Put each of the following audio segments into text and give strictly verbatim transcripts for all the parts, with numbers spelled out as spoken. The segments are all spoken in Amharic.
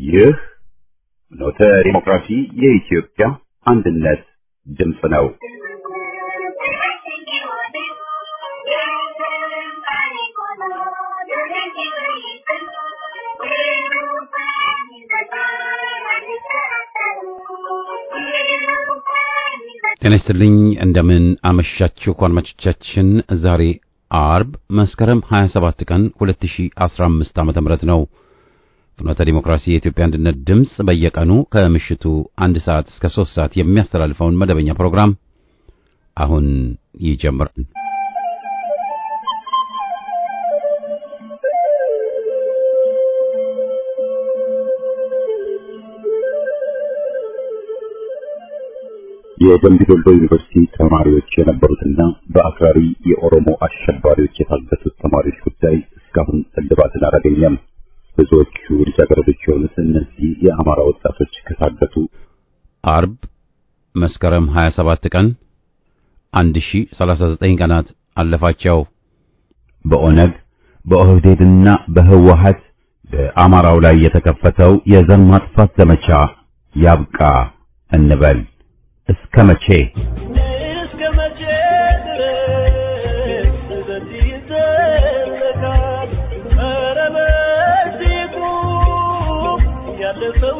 ይህ ኖተ ዲሞክራሲ የኢትዮጵያ አንድነት ድምፅ ነው። ጤና ይስጥልኝ እንደምን አመሻችሁ አድማጮቻችን። ዛሬ አርብ መስከረም ሃያ ሰባት ቀን ሁለት ሺህ አስራ አምስት ዓመተ ምህረት ነው። ፍኖተ ዲሞክራሲ የኢትዮጵያ አንድነት ድምፅ በየቀኑ ከምሽቱ አንድ ሰዓት እስከ ሶስት ሰዓት የሚያስተላልፈውን መደበኛ ፕሮግራም አሁን ይጀምራል። የደምቢ ዶሎ ዩኒቨርሲቲ ተማሪዎች የነበሩትና በአክራሪ የኦሮሞ አሸባሪዎች የታገቱት ተማሪዎች ጉዳይ እስካሁን እልባትን አላገኘም። ብዙዎቹ ልጃገረዶች የሆኑት እነዚህ የአማራ ወጣቶች ከታገቱ አርብ መስከረም ሃያ ሰባት ቀን አንድ ሺህ ሰላሳ ዘጠኝ ቀናት አለፋቸው። በኦነግ በኦህዴድና በህወሓት በአማራው ላይ የተከፈተው የዘር ማጥፋት ዘመቻ ያብቃ እንበል። እስከ መቼ እስከ መቼ ድረስ በዚህ ይዘለቃል? ኧረ በዚህ ቁም፣ ያለፈው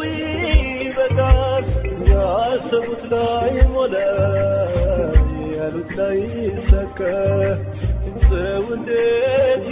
ይበቃል። ያሰቡት ላይ ሞላ፣ ያሉት ላይ ይሳካ። ሰው እንዴት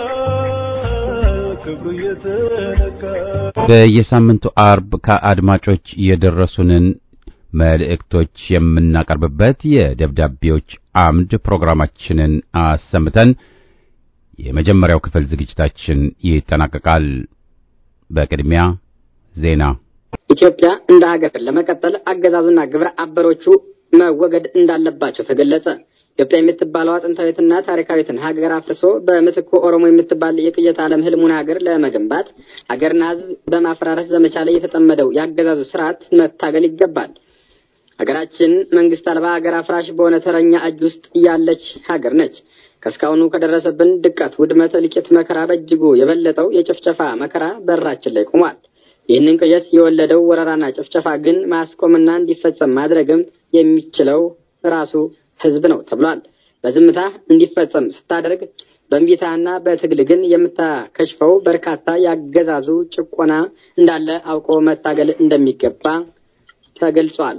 ይኖራል ክብሩ እየተነካ? በየሳምንቱ አርብ ከአድማጮች የደረሱንን መልእክቶች የምናቀርብበት የደብዳቤዎች አምድ ፕሮግራማችንን አሰምተን የመጀመሪያው ክፍል ዝግጅታችን ይጠናቀቃል። በቅድሚያ ዜና። ኢትዮጵያ እንደ ሀገር ለመቀጠል አገዛዙና ግብረ አበሮቹ መወገድ እንዳለባቸው ተገለጸ። ኢትዮጵያ የምትባለው ጥንታዊትና ታሪካዊትን ሀገር አፍርሶ በምትኩ ኦሮሞ የምትባል የቅየት ዓለም ህልሙን ሀገር ለመገንባት ሀገርና ህዝብ በማፈራረስ ዘመቻ ላይ የተጠመደው ያገዛዙ ስርዓት መታገል ይገባል። ሀገራችን መንግስት አልባ ሀገር አፍራሽ በሆነ ተረኛ እጅ ውስጥ ያለች ሀገር ነች። ከስካሁኑ ከደረሰብን ድቀት፣ ውድመት፣ እልቂት፣ መከራ በእጅጉ የበለጠው የጭፍጨፋ መከራ በራችን ላይ ቆሟል። ይህንን ቅየት የወለደው ወረራና ጭፍጨፋ ግን ማስቆምና እንዲፈጸም ማድረግም የሚችለው ራሱ ህዝብ ነው ተብሏል። በዝምታ እንዲፈጸም ስታደርግ በእንቢታና በትግል ግን የምታከሽፈው በርካታ ያገዛዙ ጭቆና እንዳለ አውቆ መታገል እንደሚገባ ተገልጿል።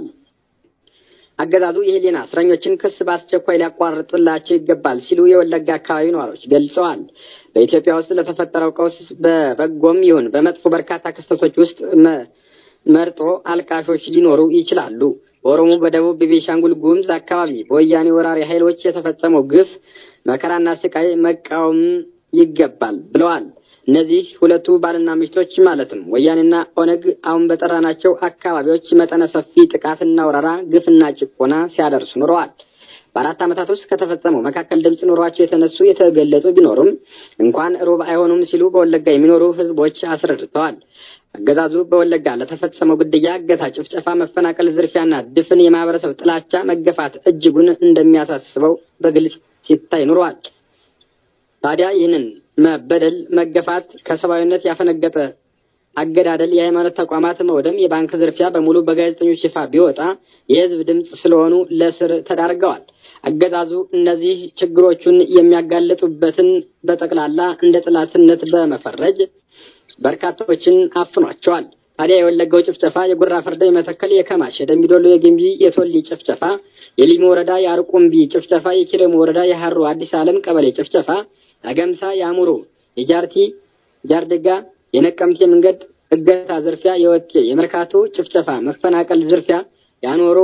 አገዛዙ የህሊና እስረኞችን ክስ በአስቸኳይ ሊያቋርጥላቸው ይገባል ሲሉ የወለጋ አካባቢ ነዋሪዎች ገልጸዋል። በኢትዮጵያ ውስጥ ለተፈጠረው ቀውስ በበጎም ይሁን በመጥፎ በርካታ ክስተቶች ውስጥ መርጦ አልቃሾች ሊኖሩ ይችላሉ። በኦሮሞ፣ በደቡብ፣ በቤኒሻንጉል ጉሙዝ አካባቢ በወያኔ ወራሪ ኃይሎች የተፈጸመው ግፍ፣ መከራና ስቃይ መቃወም ይገባል ብለዋል። እነዚህ ሁለቱ ባልና ሚስቶች ማለትም ወያኔና ኦነግ አሁን በጠራናቸው አካባቢዎች መጠነ ሰፊ ጥቃትና ወረራ፣ ግፍና ጭቆና ሲያደርሱ ኖረዋል። በአራት ዓመታት ውስጥ ከተፈጸመው መካከል ድምጽ ኖሯቸው የተነሱ የተገለጹ ቢኖሩም እንኳን ሩብ አይሆኑም ሲሉ በወለጋ የሚኖሩ ህዝቦች አስረድተዋል። አገዛዙ በወለጋ ለተፈጸመው ግድያ፣ እገታ፣ ጭፍጨፋ፣ መፈናቀል፣ ዝርፊያና ድፍን የማህበረሰብ ጥላቻ መገፋት እጅጉን እንደሚያሳስበው በግልጽ ሲታይ ኖረዋል። ታዲያ ይህንን መበደል፣ መገፋት፣ ከሰብአዊነት ያፈነገጠ አገዳደል፣ የሃይማኖት ተቋማት መውደም፣ የባንክ ዝርፊያ በሙሉ በጋዜጠኞች ይፋ ቢወጣ የህዝብ ድምጽ ስለሆኑ ለስር ተዳርገዋል። አገዛዙ እነዚህ ችግሮቹን የሚያጋልጡበትን በጠቅላላ እንደ ጥላትነት በመፈረጅ በርካቶችን አፍኗቸዋል። ታዲያ የወለጋው ጭፍጨፋ፣ የጉራ ፈርዳ፣ የመተከል፣ የከማሽ፣ የደምቢዶሎ፣ የግንቢ፣ የቶሊ ጭፍጨፋ፣ የሊሞ ወረዳ የአርቁምቢ ጭፍጨፋ፣ የኪረሙ ወረዳ የሐሮ አዲስ ዓለም ቀበሌ ጭፍጨፋ፣ አገምሳ፣ የአሙሮ፣ የጃርቲ፣ ጃርደጋ፣ የነቀምቴ መንገድ እገታ፣ ዝርፊያ፣ የወጤ፣ የመርካቶ ጭፍጨፋ፣ መፈናቀል፣ ዝርፊያ፣ ያኖሮ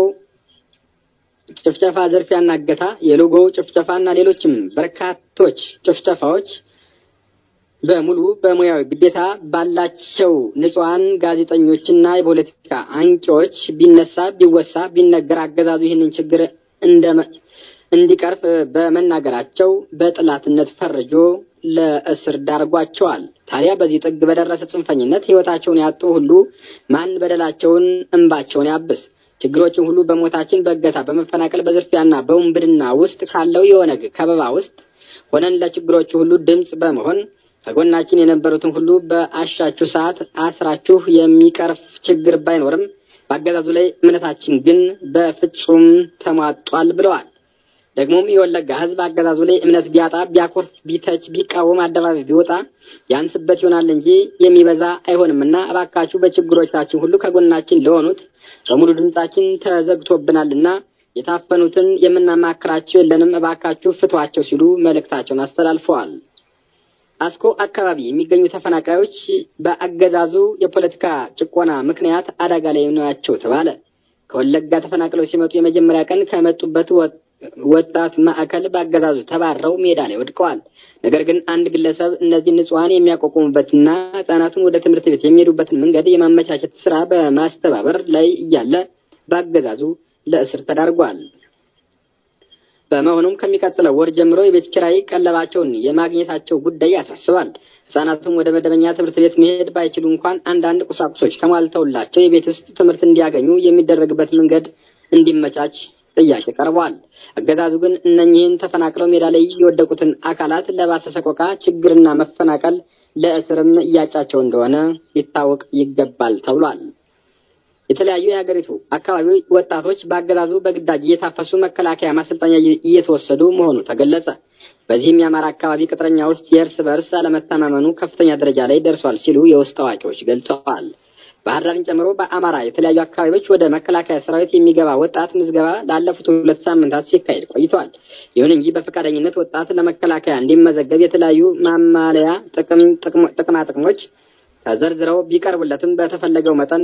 ጭፍጨፋ፣ ዝርፊያና እገታ፣ የሎጎ ጭፍጨፋና ሌሎችም በርካቶች ጭፍጨፋዎች በሙሉ በሙያዊ ግዴታ ባላቸው ንጹሃን ጋዜጠኞችና የፖለቲካ አንቂዎች ቢነሳ ቢወሳ ቢነገር አገዛዙ ይህንን ችግር እንደ እንዲቀርፍ በመናገራቸው በጥላትነት ፈርጆ ለእስር ዳርጓቸዋል። ታዲያ በዚህ ጥግ በደረሰ ጽንፈኝነት ህይወታቸውን ያጡ ሁሉ ማን በደላቸውን እንባቸውን ያብስ? ችግሮችን ሁሉ በሞታችን፣ በእገታ፣ በመፈናቀል፣ በዝርፊያና በውንብድና ውስጥ ካለው የኦነግ ከበባ ውስጥ ሆነን ለችግሮቹ ሁሉ ድምጽ በመሆን ተጎናችን የነበሩትን ሁሉ በአሻችሁ ሰዓት አስራችሁ የሚቀርፍ ችግር ባይኖርም በአገዛዙ ላይ እምነታችን ግን በፍጹም ተሟጧል ብለዋል። ደግሞም የወለጋ ህዝብ አገዛዙ ላይ እምነት ቢያጣ ቢያኮርፍ ቢተች ቢቃወም አደባባይ ቢወጣ ያንስበት ይሆናል እንጂ የሚበዛ አይሆንምና እባካችሁ በችግሮቻችን ሁሉ ከጎናችን ለሆኑት በሙሉ ድምጻችን ተዘግቶብናልና የታፈኑትን የምናማክራቸው የለንም እባካችሁ ፍቷቸው ሲሉ መልእክታቸውን አስተላልፈዋል። አስኮ አካባቢ የሚገኙ ተፈናቃዮች በአገዛዙ የፖለቲካ ጭቆና ምክንያት አደጋ ላይ ናቸው ተባለ። ከወለጋ ተፈናቅለው ሲመጡ የመጀመሪያ ቀን ከመጡበት ወጣት ማዕከል በአገዛዙ ተባረው ሜዳ ላይ ወድቀዋል። ነገር ግን አንድ ግለሰብ እነዚህ ንጹሃን የሚያቋቁሙበትና ህፃናቱን ወደ ትምህርት ቤት የሚሄዱበትን መንገድ የማመቻቸት ስራ በማስተባበር ላይ እያለ በአገዛዙ ለእስር ተዳርጓል። በመሆኑም ከሚቀጥለው ወር ጀምሮ የቤት ኪራይ ቀለባቸውን የማግኘታቸው ጉዳይ ያሳስባል። ህፃናቱም ወደ መደበኛ ትምህርት ቤት መሄድ ባይችሉ እንኳን አንዳንድ ቁሳቁሶች ተሟልተውላቸው የቤት ውስጥ ትምህርት እንዲያገኙ የሚደረግበት መንገድ እንዲመቻች ጥያቄ ቀርቧል። አገዛዙ ግን እነኚህን ተፈናቅለው ሜዳ ላይ የወደቁትን አካላት ለባሰ ሰቆቃ ችግርና መፈናቀል ለእስርም እያጫቸው እንደሆነ ሊታወቅ ይገባል ተብሏል። የተለያዩ የሀገሪቱ አካባቢ ወጣቶች በአገዛዙ በግዳጅ እየታፈሱ መከላከያ ማሰልጠኛ እየተወሰዱ መሆኑ ተገለጸ። በዚህም የአማራ አካባቢ ቅጥረኛ ውስጥ የእርስ በርስ አለመተማመኑ ከፍተኛ ደረጃ ላይ ደርሷል ሲሉ የውስጥ አዋቂዎች ገልጸዋል። ባህር ዳርን ጨምሮ በአማራ የተለያዩ አካባቢዎች ወደ መከላከያ ሰራዊት የሚገባ ወጣት ምዝገባ ላለፉት ሁለት ሳምንታት ሲካሄድ ቆይቷል። ይሁን እንጂ በፈቃደኝነት ወጣት ለመከላከያ እንዲመዘገብ የተለያዩ ማማለያ ጥቅም ጥቅማ ጥቅሞች ተዘርዝረው ቢቀርቡለትም በተፈለገው መጠን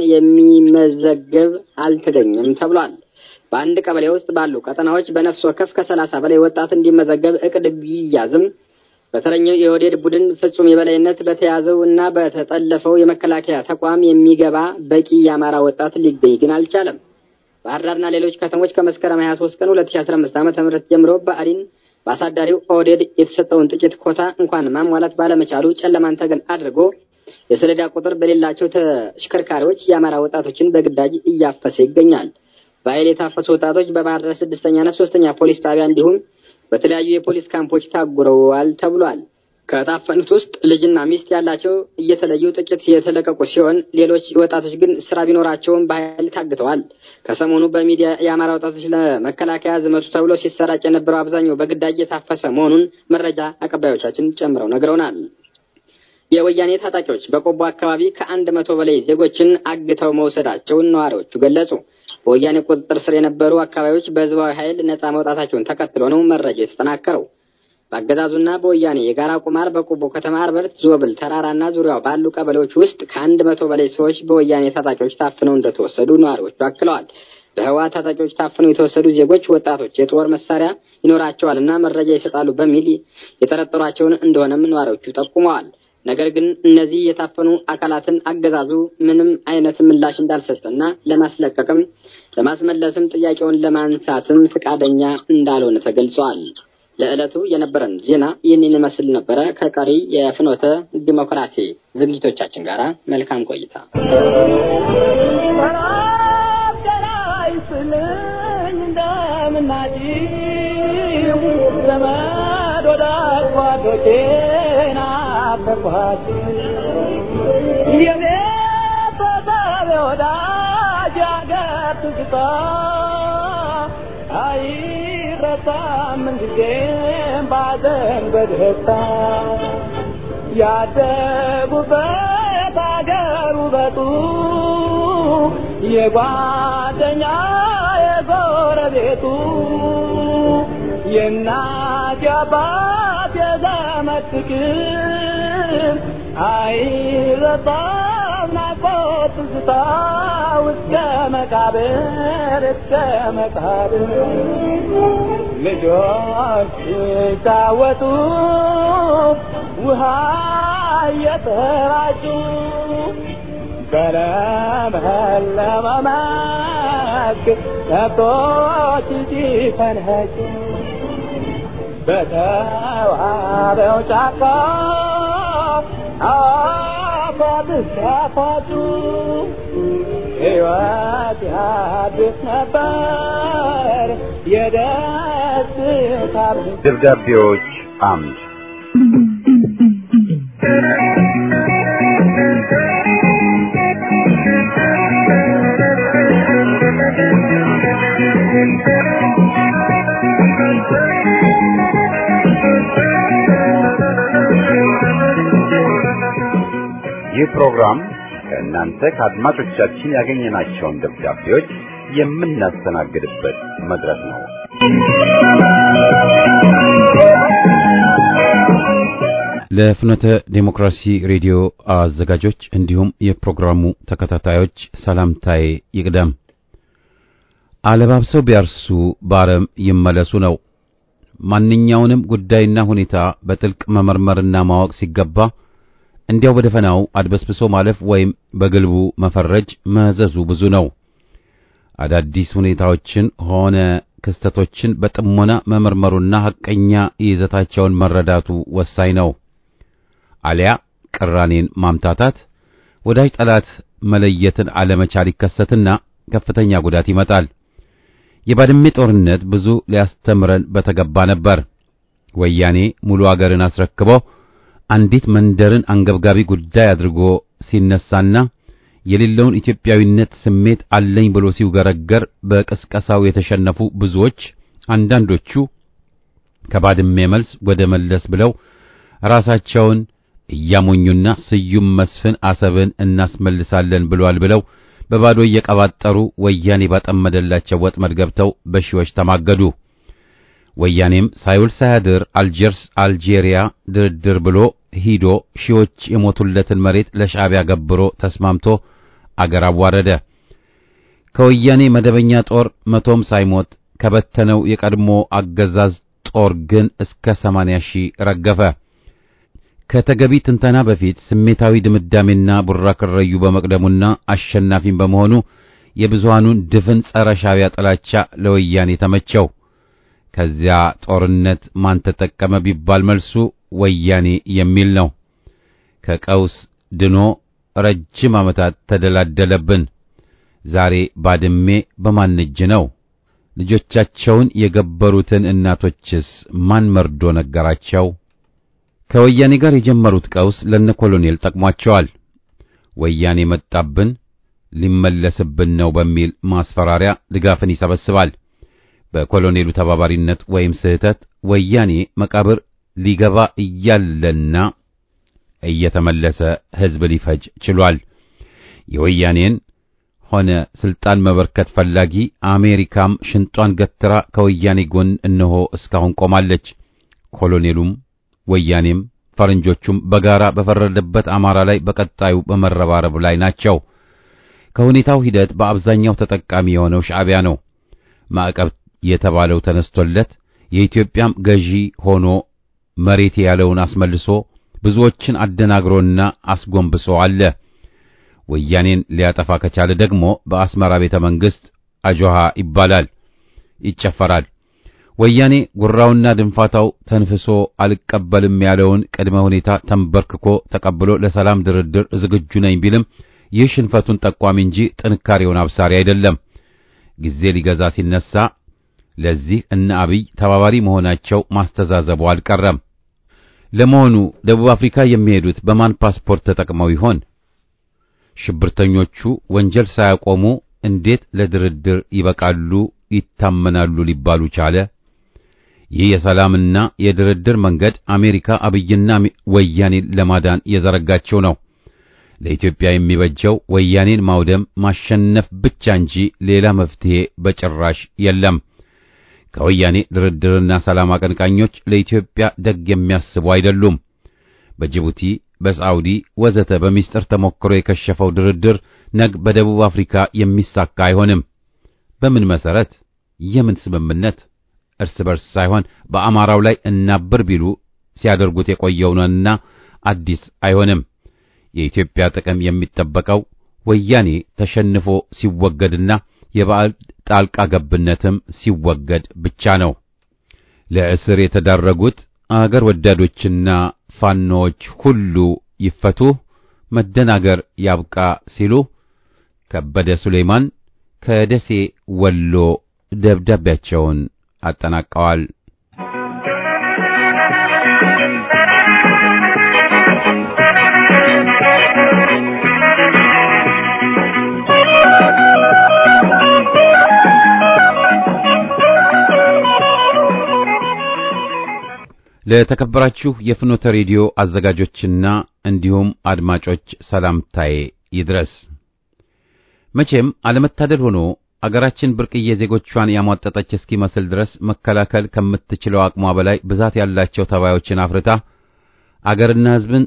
የሚመዘገብ አልተገኘም ተብሏል። በአንድ ቀበሌ ውስጥ ባሉ ቀጠናዎች በነፍስ ወከፍ ከሰላሳ በላይ ወጣት እንዲመዘገብ እቅድ ቢያዝም በተለኛው የወዴድ ቡድን ፍጹም የበላይነት በተያዘው እና በተጠለፈው የመከላከያ ተቋም የሚገባ በቂ የአማራ ወጣት ሊገኝ ግን አልቻለም። ባህር ዳርና ሌሎች ከተሞች ከመስከረም ሀያ ሦስት ቀን ሁለት ሺህ አስራ አምስት ዓመተ ምህረት ጀምሮ በአዲን በአሳዳሪው ኦዴድ የተሰጠውን ጥቂት ኮታ እንኳን ማሟላት ባለመቻሉ ጨለማን ተገን አድርጎ የሰሌዳ ቁጥር በሌላቸው ተሽከርካሪዎች የአማራ ወጣቶችን በግዳጅ እያፈሰ ይገኛል። በኃይል የታፈሱ ወጣቶች በባህር ዳር ስድስተኛና ሶስተኛ ፖሊስ ጣቢያ እንዲሁም በተለያዩ የፖሊስ ካምፖች ታጉረዋል ተብሏል። ከታፈኑት ውስጥ ልጅና ሚስት ያላቸው እየተለዩ ጥቂት የተለቀቁ ሲሆን ሌሎች ወጣቶች ግን ስራ ቢኖራቸውም በኃይል ታግተዋል። ከሰሞኑ በሚዲያ የአማራ ወጣቶች ለመከላከያ ዝመቱ ተብሎ ሲሰራጭ የነበረው አብዛኛው በግዳጅ የታፈሰ መሆኑን መረጃ አቀባዮቻችን ጨምረው ነግረውናል። የወያኔ ታጣቂዎች በቆቦ አካባቢ ከአንድ መቶ በላይ ዜጎችን አግተው መውሰዳቸውን ነዋሪዎቹ ገለጹ። በወያኔ ቁጥጥር ስር የነበሩ አካባቢዎች በህዝባዊ ኃይል ነጻ መውጣታቸውን ተከትሎ ነው መረጃው የተጠናከረው። በአገዛዙና በወያኔ የጋራ ቁማር በቆቦ ከተማ አርበርት፣ ዞብል ተራራና ዙሪያው ባሉ ቀበሌዎች ውስጥ ከአንድ መቶ በላይ ሰዎች በወያኔ ታጣቂዎች ታፍነው እንደተወሰዱ ነዋሪዎቹ አክለዋል። በህወሓት ታጣቂዎች ታፍነው የተወሰዱ ዜጎች ወጣቶች የጦር መሳሪያ ይኖራቸዋልና መረጃ ይሰጣሉ በሚል የጠረጠሯቸውን እንደሆነም ነዋሪዎቹ ጠቁመዋል። ነገር ግን እነዚህ የታፈኑ አካላትን አገዛዙ ምንም አይነት ምላሽ እንዳልሰጠና ለማስለቀቅም ለማስመለስም ጥያቄውን ለማንሳትም ፍቃደኛ እንዳልሆነ ተገልጿል። ለዕለቱ የነበረን ዜና ይህንን ይመስል ነበረ። ከቀሪ የፍኖተ ዲሞክራሲ ዝግጅቶቻችን ጋር መልካም ቆይታ። ያደጉበት አገሩ በጡ የጓደኛ የጎረቤቱ የእናት የአባት የዘመድ ፍቅር አይረሳም ናፍቆት ትዝታ እስከ መቃብር እስከ መቃብር ልጆች ሲጫወቱ ውሃ እየተራጩ በለመለመ መስክ ከብቶች ሲፈንጩ በተዋበው ጫካ አፏብስ ያፏጩ ሕይወት ያድስ ነበር የደስታ ደብዳቤዎች አምድ ይህ ፕሮግራም ከእናንተ ከአድማጮቻችን ያገኘናቸውን ደብዳቤዎች የምናስተናግድበት መድረክ ነው። ለፍኖተ ዲሞክራሲ ሬዲዮ አዘጋጆች እንዲሁም የፕሮግራሙ ተከታታዮች ሰላምታዬ ይቅደም። አለባብሰው ቢያርሱ ባረም ይመለሱ ነው። ማንኛውንም ጉዳይና ሁኔታ በጥልቅ መመርመርና ማወቅ ሲገባ እንዲያው በደፈናው አድበስብሶ ማለፍ ወይም በግልቡ መፈረጅ መዘዙ ብዙ ነው። አዳዲስ ሁኔታዎችን ሆነ ክስተቶችን በጥሞና መመርመሩና ሐቀኛ ይዘታቸውን መረዳቱ ወሳኝ ነው። አሊያ ቅራኔን ማምታታት፣ ወዳጅ ጠላት መለየትን አለመቻል ይከሰትና ከፍተኛ ጉዳት ይመጣል። የባድሜ ጦርነት ብዙ ሊያስተምረን በተገባ ነበር። ወያኔ ሙሉ አገርን አስረክቦ አንዲት መንደርን አንገብጋቢ ጉዳይ አድርጎ ሲነሳና የሌለውን ኢትዮጵያዊነት ስሜት አለኝ ብሎ ሲውገረገር በቅስቀሳው የተሸነፉ ብዙዎች አንዳንዶቹ ከባድሜ መልስ ወደ መለስ ብለው ራሳቸውን እያሞኙና ስዩም መስፍን አሰብን እናስመልሳለን ብሏል ብለው በባዶ እየቀባጠሩ ወያኔ ባጠመደላቸው ወጥመድ ገብተው በሺዎች ተማገዱ። ወያኔም ሳይውል ሳያድር አልጀርስ አልጄሪያ ድርድር ብሎ ሂዶ ሺዎች የሞቱለትን መሬት ለሻዕቢያ ገብሮ ተስማምቶ አገር አዋረደ። ከወያኔ መደበኛ ጦር መቶም ሳይሞት ከበተነው የቀድሞ አገዛዝ ጦር ግን እስከ ሰማንያ ሺህ ረገፈ። ከተገቢ ትንተና በፊት ስሜታዊ ድምዳሜና ቡራክረዩ በመቅደሙና አሸናፊም በመሆኑ የብዙሃኑን ድፍን ጸረ ሻዕቢያ ጥላቻ ለወያኔ ተመቸው። ከዚያ ጦርነት ማን ተጠቀመ ቢባል መልሱ ወያኔ የሚል ነው። ከቀውስ ድኖ ረጅም ዓመታት ተደላደለብን። ዛሬ ባድሜ በማን እጅ ነው? ልጆቻቸውን የገበሩትን እናቶችስ ማን መርዶ ነገራቸው? ከወያኔ ጋር የጀመሩት ቀውስ ለነ ኮሎኔል ጠቅሟቸዋል። ወያኔ መጣብን ሊመለስብን ነው በሚል ማስፈራሪያ ድጋፍን ይሰበስባል። በኮሎኔሉ ተባባሪነት ወይም ስህተት ወያኔ መቃብር ሊገባ እያለና እየተመለሰ ሕዝብ ሊፈጅ ችሏል። የወያኔን ሆነ ስልጣን መበርከት ፈላጊ አሜሪካም ሽንጧን ገትራ ከወያኔ ጎን እነሆ እስካሁን ቆማለች። ኮሎኔሉም ወያኔም ፈረንጆቹም በጋራ በፈረደበት አማራ ላይ በቀጣዩ በመረባረብ ላይ ናቸው። ከሁኔታው ሂደት በአብዛኛው ተጠቃሚ የሆነው ሻዕቢያ ነው። ማዕቀብ የተባለው ተነስቶለት የኢትዮጵያም ገዢ ሆኖ መሬት ያለውን አስመልሶ ብዙዎችን አደናግሮና አስጎንብሶ አለ። ወያኔን ሊያጠፋ ከቻለ ደግሞ በአስመራ ቤተ መንግሥት አጆሃ ይባላል፣ ይጨፈራል። ወያኔ ጉራውና ድንፋታው ተንፍሶ አልቀበልም ያለውን ቅድመ ሁኔታ ተንበርክኮ ተቀብሎ ለሰላም ድርድር ዝግጁ ነኝ ቢልም ይህ ሽንፈቱን ጠቋሚ እንጂ ጥንካሬውን አብሳሪ አይደለም። ጊዜ ሊገዛ ሲነሳ ለዚህ እነ አብይ ተባባሪ መሆናቸው ማስተዛዘቡ አልቀረም። ለመሆኑ ደቡብ አፍሪካ የሚሄዱት በማን ፓስፖርት ተጠቅመው ይሆን? ሽብርተኞቹ ወንጀል ሳያቆሙ እንዴት ለድርድር ይበቃሉ ይታመናሉ ሊባሉ ቻለ? ይህ የሰላምና የድርድር መንገድ አሜሪካ አብይና ወያኔን ለማዳን የዘረጋቸው ነው። ለኢትዮጵያ የሚበጀው ወያኔን ማውደም ማሸነፍ ብቻ እንጂ ሌላ መፍትሄ በጭራሽ የለም። ከወያኔ ድርድርና ሰላም አቀንቃኞች ለኢትዮጵያ ደግ የሚያስቡ አይደሉም። በጅቡቲ፣ በሳዑዲ ወዘተ በሚስጥር ተሞክሮ የከሸፈው ድርድር ነግ በደቡብ አፍሪካ የሚሳካ አይሆንም። በምን መሰረት? የምን ስምምነት? እርስ በርስ ሳይሆን በአማራው ላይ እናብር ቢሉ ሲያደርጉት የቆየው ነውና አዲስ አይሆንም። የኢትዮጵያ ጥቅም የሚጠበቀው ወያኔ ተሸንፎ ሲወገድና የባዕድ ጣልቃ ገብነትም ሲወገድ ብቻ ነው። ለእስር የተዳረጉት አገር ወዳዶችና ፋኖች ሁሉ ይፈቱ፣ መደናገር ያብቃ ሲሉ ከበደ ሱሌማን ከደሴ ወሎ ደብዳቤያቸውን አጠናቀዋል። ለተከበራችሁ የፍኖተ ሬዲዮ አዘጋጆችና እንዲሁም አድማጮች ሰላምታዬ ይድረስ። መቼም አለመታደል ሆኖ አገራችን ብርቅዬ ዜጎቿን ያሟጠጠች እስኪመስል ድረስ መከላከል ከምትችለው አቅሟ በላይ ብዛት ያላቸው ተባዮችን አፍርታ አገርና ሕዝብን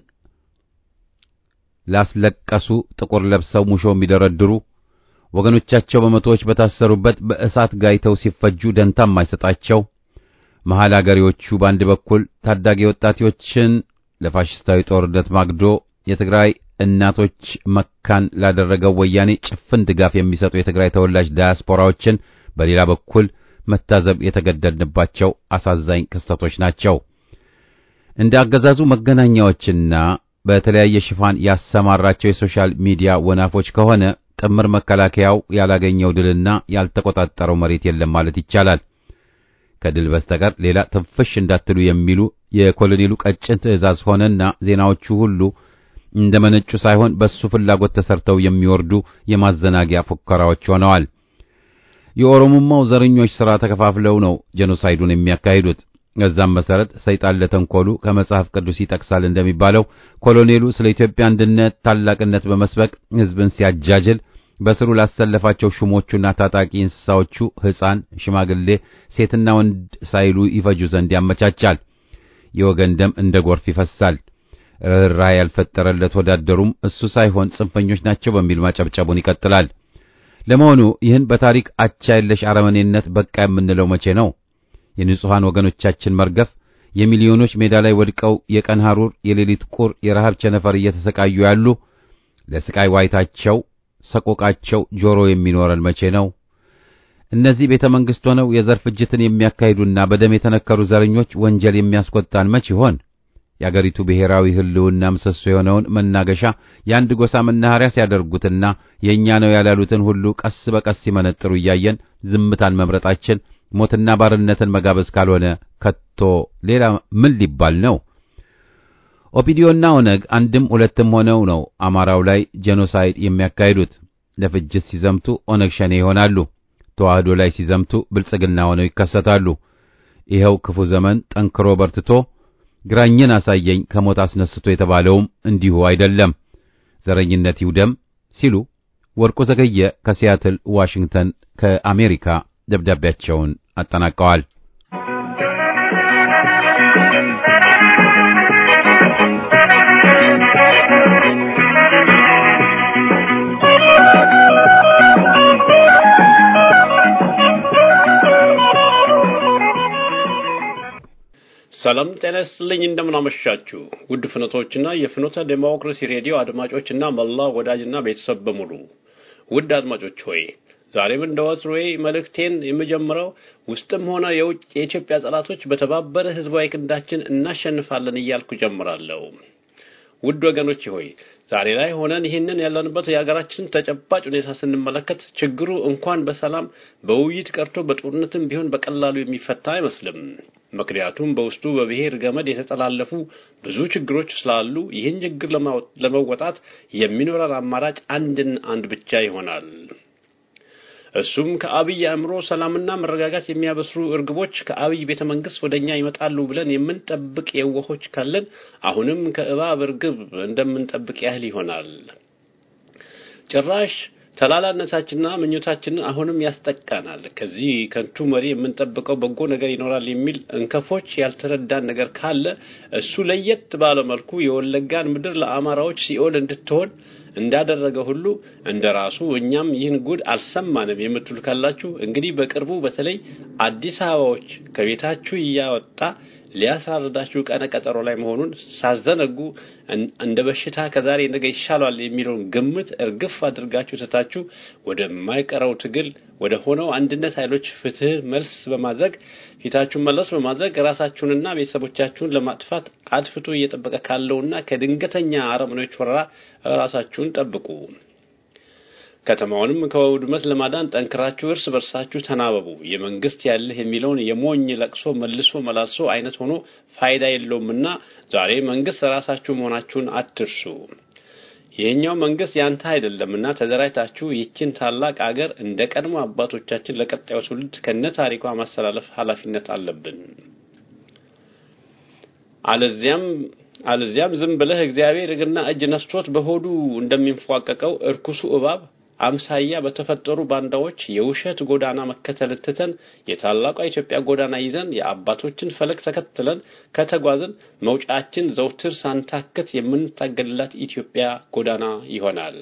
ላስለቀሱ ጥቁር ለብሰው ሙሾ የሚደረድሩ ወገኖቻቸው በመቶዎች በታሰሩበት በእሳት ጋይተው ሲፈጁ ደንታ የማይሰጣቸው መሐል አገሬዎቹ በአንድ በኩል ታዳጊ ወጣቶችን ለፋሽስታዊ ጦርነት ማግዶ የትግራይ እናቶች መካን ላደረገው ወያኔ ጭፍን ድጋፍ የሚሰጡ የትግራይ ተወላጅ ዳያስፖራዎችን በሌላ በኩል መታዘብ የተገደድንባቸው አሳዛኝ ክስተቶች ናቸው። እንደ አገዛዙ መገናኛዎችና በተለያየ ሽፋን ያሰማራቸው የሶሻል ሚዲያ ወናፎች ከሆነ ጥምር መከላከያው ያላገኘው ድልና ያልተቆጣጠረው መሬት የለም ማለት ይቻላል። ከድል በስተቀር ሌላ ትንፍሽ እንዳትሉ የሚሉ የኮሎኔሉ ቀጭን ትዕዛዝ ሆነና ዜናዎቹ ሁሉ እንደመነጩ ሳይሆን በሱ ፍላጎት ተሰርተው የሚወርዱ የማዘናጊያ ፉከራዎች ሆነዋል። የኦሮሞማው ዘረኞች ሥራ ተከፋፍለው ነው ጄኖሳይዱን የሚያካሂዱት። ከዛም መሰረት ሰይጣን ለተንኮሉ ከመጽሐፍ ቅዱስ ይጠቅሳል እንደሚባለው ኮሎኔሉ ስለ ኢትዮጵያ አንድነት ታላቅነት በመስበክ ሕዝብን ሲያጃጅል በስሩ ላሰለፋቸው ሹሞቹና ታጣቂ እንስሳዎቹ ሕፃን፣ ሽማግሌ፣ ሴትና ወንድ ሳይሉ ይፈጁ ዘንድ ያመቻቻል። የወገን ደም እንደ ጎርፍ ይፈሳል። ርኅራኄ ያልፈጠረለት ወዳደሩም እሱ ሳይሆን ጽንፈኞች ናቸው በሚል ማጨብጨቡን ይቀጥላል። ለመሆኑ ይህን በታሪክ አቻ የለሽ አረመኔነት በቃ የምንለው መቼ ነው? የንጹሃን ወገኖቻችን መርገፍ፣ የሚሊዮኖች ሜዳ ላይ ወድቀው የቀን ሐሩር የሌሊት ቁር የረሃብ ቸነፈር እየተሰቃዩ ያሉ ለስቃይ ዋይታቸው ሰቆቃቸው ጆሮ የሚኖረን መቼ ነው? እነዚህ ቤተ መንግሥት ሆነው የዘር ፍጅትን የሚያካሂዱና በደም የተነከሩ ዘረኞች ወንጀል የሚያስቆጣን መቼ ይሆን? የአገሪቱ ብሔራዊ ሕልውና ምሰሶ የሆነውን መናገሻ የአንድ ጎሳ መናኸሪያ ሲያደርጉትና የእኛ ነው ያላሉትን ሁሉ ቀስ በቀስ ሲመነጥሩ እያየን ዝምታን መምረጣችን ሞትና ባርነትን መጋበዝ ካልሆነ ከቶ ሌላ ምን ሊባል ነው? ኦፒዲዮና ኦነግ አንድም ሁለትም ሆነው ነው አማራው ላይ ጄኖሳይድ የሚያካሂዱት። ለፍጅት ሲዘምቱ ኦነግ ሸኔ ይሆናሉ። ተዋህዶ ላይ ሲዘምቱ ብልጽግና ሆነው ይከሰታሉ። ይኸው ክፉ ዘመን ጠንክሮ በርትቶ ግራኝን አሳየኝ ከሞት አስነስቶ የተባለውም እንዲሁ አይደለም። ዘረኝነት ይውደም ሲሉ ወርቁ ዘገየ ከሲያትል ዋሽንግተን ከአሜሪካ ደብዳቤያቸውን አጠናቀዋል። ሰላም ጤና ይስጥልኝ። እንደምን አመሻችሁ ውድ ፍኖቶችና የፍኖተ ዴሞክራሲ ሬዲዮ አድማጮችና መላ ወዳጅና ቤተሰብ በሙሉ። ውድ አድማጮች ሆይ ዛሬም እንደወትሮዬ መልእክቴን የምጀምረው ውስጥም ሆነ የውጭ የኢትዮጵያ ጠላቶች በተባበረ ህዝባዊ ክንዳችን እናሸንፋለን እያልኩ ጀምራለሁ። ውድ ወገኖች ሆይ ዛሬ ላይ ሆነን ይህንን ያለንበት የሀገራችን ተጨባጭ ሁኔታ ስንመለከት ችግሩ እንኳን በሰላም በውይይት ቀርቶ በጦርነትም ቢሆን በቀላሉ የሚፈታ አይመስልም። ምክንያቱም በውስጡ በብሔር ገመድ የተጠላለፉ ብዙ ችግሮች ስላሉ ይህን ችግር ለመወጣት የሚኖረን አማራጭ አንድና አንድ ብቻ ይሆናል። እሱም ከአብይ አእምሮ ሰላምና መረጋጋት የሚያበስሩ እርግቦች ከአብይ ቤተ መንግስት ወደኛ ይመጣሉ ብለን የምንጠብቅ የዋሆች ካለን አሁንም ከእባብ እርግብ እንደምንጠብቅ ያህል ይሆናል። ጭራሽ ተላላነታችንና ምኞታችንን አሁንም ያስጠቃናል። ከዚህ ከንቱ መሪ የምንጠብቀው በጎ ነገር ይኖራል የሚል እንከፎች ያልተረዳን ነገር ካለ እሱ ለየት ባለ መልኩ የወለጋን ምድር ለአማራዎች ሲኦል እንድትሆን እንዳደረገ ሁሉ እንደራሱ እኛም ይህን ጉድ አልሰማንም የምትሉ ካላችሁ እንግዲህ በቅርቡ በተለይ አዲስ አበባዎች ከቤታችሁ ያወጣ ሊያሳርዳችሁ ቀነ ቀጠሮ ላይ መሆኑን ሳዘነጉ እንደ በሽታ ከዛሬ ነገ ይሻላል የሚለውን ግምት እርግፍ አድርጋችሁ ተታችሁ ወደ ማይቀረው ትግል ወደ ሆነው አንድነት ኃይሎች ፍትህ መልስ በማድረግ ፊታችሁን መለስ በማድረግ ራሳችሁንና ቤተሰቦቻችሁን ለማጥፋት አጥፍቶ እየተጠበቀ ካለውና ከድንገተኛ አረመኔዎች ወረራ ራሳችሁን ጠብቁ። ከተማውንም ከውድመት ለማዳን ጠንክራችሁ እርስ በርሳችሁ ተናበቡ። የመንግስት ያለህ የሚለውን የሞኝ ለቅሶ መልሶ መላልሶ አይነት ሆኖ ፋይዳ የለውምና ዛሬ መንግስት ራሳችሁ መሆናችሁን አትርሱ። የኛው መንግስት ያንተ አይደለምና ተደራጅታችሁ ይችን ታላቅ አገር እንደ ቀድሞ አባቶቻችን ለቀጣዩ ትውልድ ከነ ታሪኳ ማስተላለፍ ኃላፊነት አለብን። አለዚያም አለዚያም ዝም ብለህ እግዚአብሔር እግርና እጅ ነስቶት በሆዱ እንደሚንፏቀቀው እርኩሱ እባብ አምሳያ በተፈጠሩ ባንዳዎች የውሸት ጎዳና መከተልተን የታላቋ ኢትዮጵያ ጎዳና ይዘን የአባቶችን ፈለግ ተከትለን ከተጓዝን መውጫችን ዘውትር ሳንታከት የምንታገልላት ኢትዮጵያ ጎዳና ይሆናል።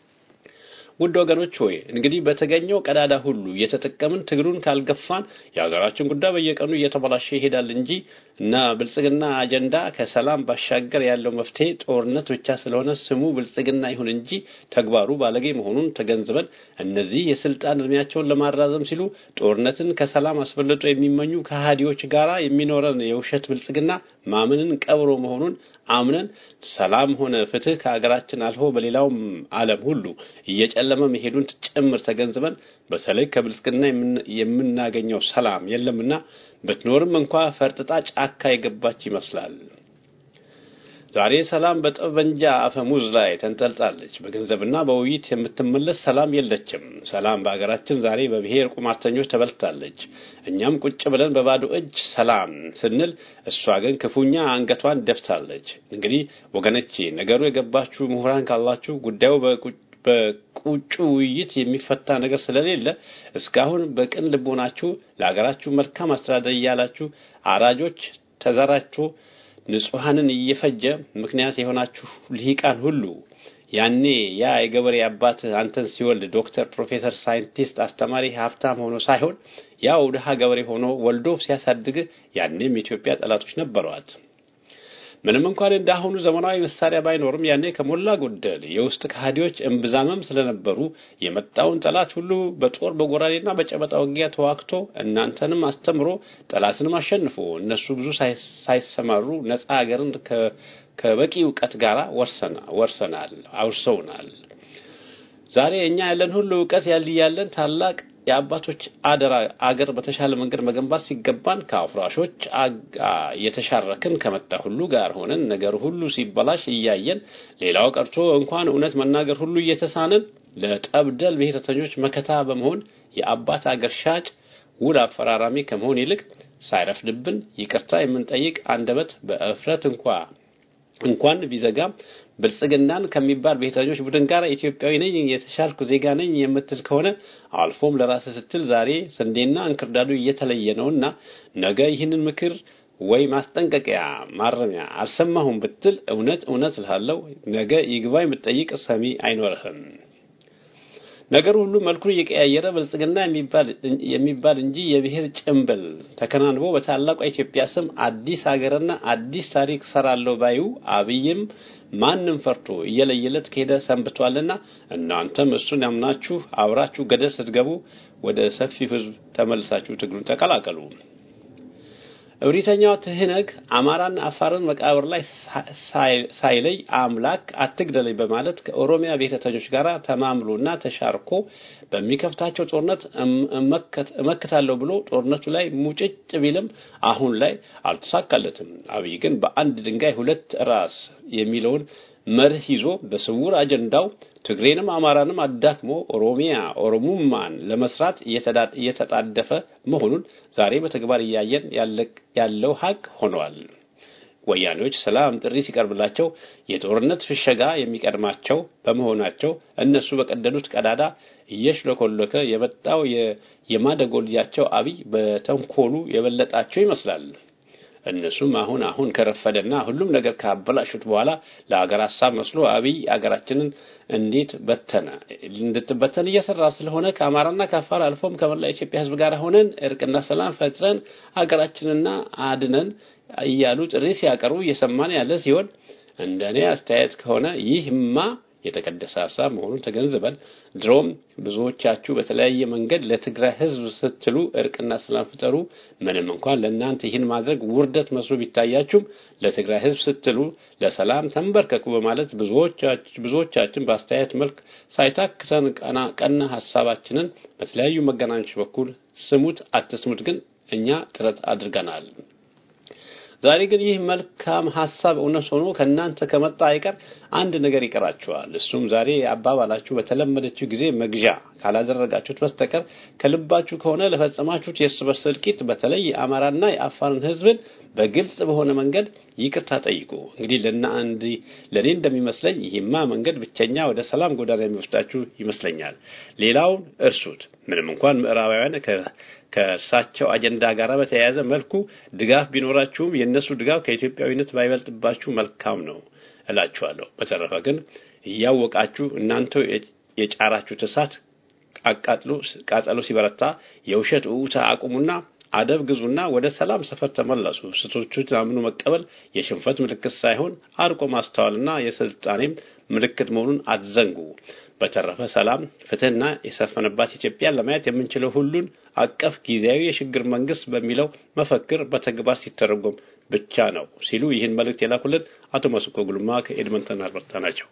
ውድ ወገኖች ሆይ እንግዲህ በተገኘው ቀዳዳ ሁሉ የተጠቀምን ትግሩን ካልገፋን የሀገራችን ጉዳይ በየቀኑ እየተበላሸ ይሄዳል እንጂ እና ብልጽግና አጀንዳ ከሰላም ባሻገር ያለው መፍትሄ ጦርነት ብቻ ስለሆነ ስሙ ብልጽግና ይሁን እንጂ ተግባሩ ባለጌ መሆኑን ተገንዝበን እነዚህ የስልጣን እድሜያቸውን ለማራዘም ሲሉ ጦርነትን ከሰላም አስበልጦ የሚመኙ ከሃዲዎች ጋራ የሚኖረን የውሸት ብልጽግና ማመንን ቀብሮ መሆኑን አምነን ሰላም ሆነ ፍትህ ከሀገራችን አልፎ በሌላውም ዓለም ሁሉ እየጨለመ መሄዱን ጭምር ተገንዝበን በተለይ ከብልጽግና የምናገኘው ሰላም የለምና በትኖርም እንኳን ፈርጥጣ ጫካ የገባች ይመስላል። ዛሬ ሰላም በጠበንጃ አፈሙዝ ላይ ተንጠልጣለች። በገንዘብና በውይይት የምትመለስ ሰላም የለችም። ሰላም በአገራችን ዛሬ በብሔር ቁማርተኞች ተበልታለች። እኛም ቁጭ ብለን በባዶ እጅ ሰላም ስንል እሷ ግን ክፉኛ አንገቷን ደፍታለች። እንግዲህ ወገኖቼ ነገሩ የገባችሁ ምሁራን ካላችሁ ጉዳዩ በቁጭ ውይይት የሚፈታ ነገር ስለሌለ እስካሁን በቅን ልቦናችሁ ለሀገራችሁ መልካም አስተዳደር ያላችሁ አራጆች ተዛራችሁ ንጹሃንን እየፈጀ ምክንያት የሆናችሁ ልሂቃን ሁሉ ያኔ ያ የገበሬ አባት አንተን ሲወልድ ዶክተር ፕሮፌሰር ሳይንቲስት አስተማሪ ሀብታም ሆኖ ሳይሆን ያው ደሃ ገበሬ ሆኖ ወልዶ ሲያሳድግ ያኔም ኢትዮጵያ ጠላቶች ነበሯት። ምንም እንኳን እንዳሁኑ ዘመናዊ መሳሪያ ባይኖርም ያኔ ከሞላ ጎደል የውስጥ ከሃዲዎች እምብዛምም ስለነበሩ የመጣውን ጠላት ሁሉ በጦር በጎራዴና በጨበጣ ውጊያ ተዋክቶ እናንተንም አስተምሮ ጠላትንም አሸንፎ እነሱ ብዙ ሳይሰማሩ ነፃ ሀገርን ከበቂ ዕውቀት ጋራ ወርሰና ወርሰናል አውርሰውናል። ዛሬ እኛ ያለን ሁሉ ዕውቀት ያልያለን ታላቅ የአባቶች አደራ አገር በተሻለ መንገድ መገንባት ሲገባን ከአፍራሾች የተሻረከን ከመጣ ሁሉ ጋር ሆነን ነገር ሁሉ ሲበላሽ እያየን ሌላው ቀርቶ እንኳን እውነት መናገር ሁሉ እየተሳነን ለጠብደል ብሔረተኞች መከታ በመሆን የአባት አገር ሻጭ ውል አፈራራሚ ከመሆን ይልቅ ሳይረፍድብን ይቅርታ የምንጠይቅ አንደበት በእፍረት እንኳን እንኳን ቢዘጋም ብልጽግናን ከሚባል ቤተኞች ቡድን ጋር ኢትዮጵያዊ ነኝ የተሻልኩ ዜጋ ነኝ የምትል ከሆነ አልፎም ለራስ ስትል ዛሬ ስንዴና እንክርዳዱ እየተለየ ነውና ነገ ይህንን ምክር ወይ ማስጠንቀቂያ ማረሚያ አልሰማሁም ብትል እውነት እውነት ልሃለው ነገ ይግባኝ ብትጠይቅ ሰሚ አይኖርህም። ነገር ሁሉ መልኩ እየቀያየረ ብልጽግና የሚባል የሚባል እንጂ የብሔር ጭምብል ተከናንቦ በታላቋ ኢትዮጵያ ስም አዲስ ሀገርና አዲስ ታሪክ ሰራለው ባዩ አብይም ማንንም ፈርቶ እየለየለት ከሄደ ሰንብቷልና እናንተም እሱን ያምናችሁ አብራችሁ ገደል ስትገቡ ወደ ሰፊው ህዝብ ተመልሳችሁ ትግሉን ተቀላቀሉ። እብሪተኛው ትህነግ አማራን አፋርን መቃብር ላይ ሳይለይ አምላክ አትግደለኝ በማለት ከኦሮሚያ ብሔረተኞች ጋር ተማምሎና ተሻርኮ በሚከፍታቸው ጦርነት እመክታለሁ ብሎ ጦርነቱ ላይ ሙጭጭ ቢልም አሁን ላይ አልተሳካለትም። አብይ ግን በአንድ ድንጋይ ሁለት ራስ የሚለውን መርህ ይዞ በስውር አጀንዳው ትግሬንም አማራንም አዳክሞ ኦሮሚያ ኦሮሙማን ለመስራት እየተጣደፈ መሆኑን ዛሬ በተግባር ያያየን ያለው ሀቅ ሆኗል። ወያኔዎች ሰላም ጥሪ ሲቀርብላቸው የጦርነት ፍሸጋ የሚቀድማቸው በመሆናቸው እነሱ በቀደሉት ቀዳዳ እየሽለኮለከ የመጣው የማደጎልያቸው አብይ በተንኮሉ የበለጣቸው ይመስላል። እነሱም አሁን አሁን ከረፈደና ሁሉም ነገር ካበላሹት በኋላ ለሀገር ሐሳብ መስሎ አብይ ሀገራችንን እንዴት በተና እንድትበተን እየሰራ ስለሆነ ከአማራና ከአፋር አልፎም ከመላ ኢትዮጵያ ህዝብ ጋር ሆነን እርቅና ሰላም ፈጥረን ሀገራችንና አድነን እያሉ ጥሪ ሲያቀርቡ እየሰማን ያለ ሲሆን እንደኔ አስተያየት ከሆነ ይህማ የተቀደሰ ሐሳብ መሆኑን ተገንዝበን ድሮም ብዙዎቻችሁ በተለያየ መንገድ ለትግራይ ህዝብ ስትሉ እርቅና ሰላም ፍጠሩ ምንም እንኳን ለእናንተ ይህን ማድረግ ውርደት መስሎ ቢታያችሁም ለትግራይ ህዝብ ስትሉ ለሰላም ተንበርከኩ በማለት ብዙዎቻችሁ ብዙዎቻችን በአስተያየት መልክ ሳይታክተን ቀና ቀና ሐሳባችንን በተለያዩ መገናኛዎች በኩል ስሙት አትስሙት ግን እኛ ጥረት አድርገናል። ዛሬ ግን ይህ መልካም ሐሳብ እውነት ሆኖ ከናንተ ከመጣ አይቀር አንድ ነገር ይቀራችኋል። እሱም ዛሬ አባባላችሁ በተለመደችው ጊዜ መግዣ ካላደረጋችሁት በስተቀር ከልባችሁ ከሆነ ለፈጸማችሁት የእርስ በርስ እልቂት በተለይ የአማራና የአፋርን ህዝብን በግልጽ በሆነ መንገድ ይቅርታ ጠይቁ። እንግዲህ ለና አንዲ ለኔ እንደሚመስለኝ ይሄማ መንገድ ብቸኛ ወደ ሰላም ጎዳና የሚወስዳችሁ ይመስለኛል። ሌላውን እርሱት። ምንም እንኳን ምዕራባውያን ከእሳቸው አጀንዳ ጋር በተያያዘ መልኩ ድጋፍ ቢኖራችሁም የነሱ ድጋፍ ከኢትዮጵያዊነት ባይበልጥባችሁ መልካም ነው እላችኋለሁ። በተረፈ ግን እያወቃችሁ እናንተ የጫራችሁ እሳት አቃጥሉ ቃጠሎ ሲበረታ የውሸት ኡታ አቁሙና አደብ ግዙና ወደ ሰላም ሰፈር ተመለሱ። ስህተቶችን አምኖ መቀበል የሽንፈት ምልክት ሳይሆን አርቆ ማስተዋልና የስልጣኔም ምልክት መሆኑን አትዘንጉ። በተረፈ ሰላም ፍትህና የሰፈነባት ኢትዮጵያ ለማየት የምንችለው ሁሉን አቀፍ ጊዜያዊ የሽግግር መንግስት በሚለው መፈክር በተግባር ሲተረጎም ብቻ ነው ሲሉ ይህን መልእክት የላኩልን አቶ መስኮ ጉልማ ከኤድመንተን አልበርታ ናቸው።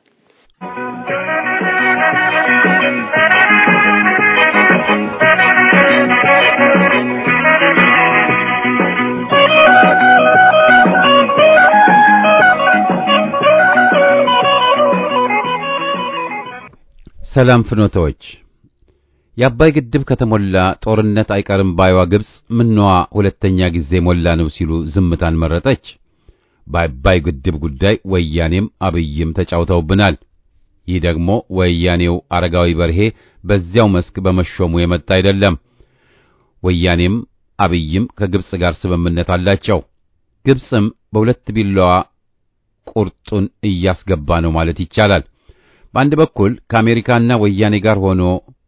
ሰላም ፍኖቶች የአባይ ግድብ ከተሞላ ጦርነት አይቀርም ባይዋ ግብጽ ምንዋ ሁለተኛ ጊዜ ሞላ ነው ሲሉ ዝምታን መረጠች። በአባይ ግድብ ጉዳይ ወያኔም አብይም ተጫውተውብናል። ይህ ደግሞ ወያኔው አረጋዊ በርሄ በዚያው መስክ በመሾሙ የመጣ አይደለም። ወያኔም አብይም ከግብጽ ጋር ስምምነት አላቸው። ግብጽም በሁለት ቢላዋ ቁርጡን እያስገባ ነው ማለት ይቻላል። በአንድ በኩል ከአሜሪካና ወያኔ ጋር ሆኖ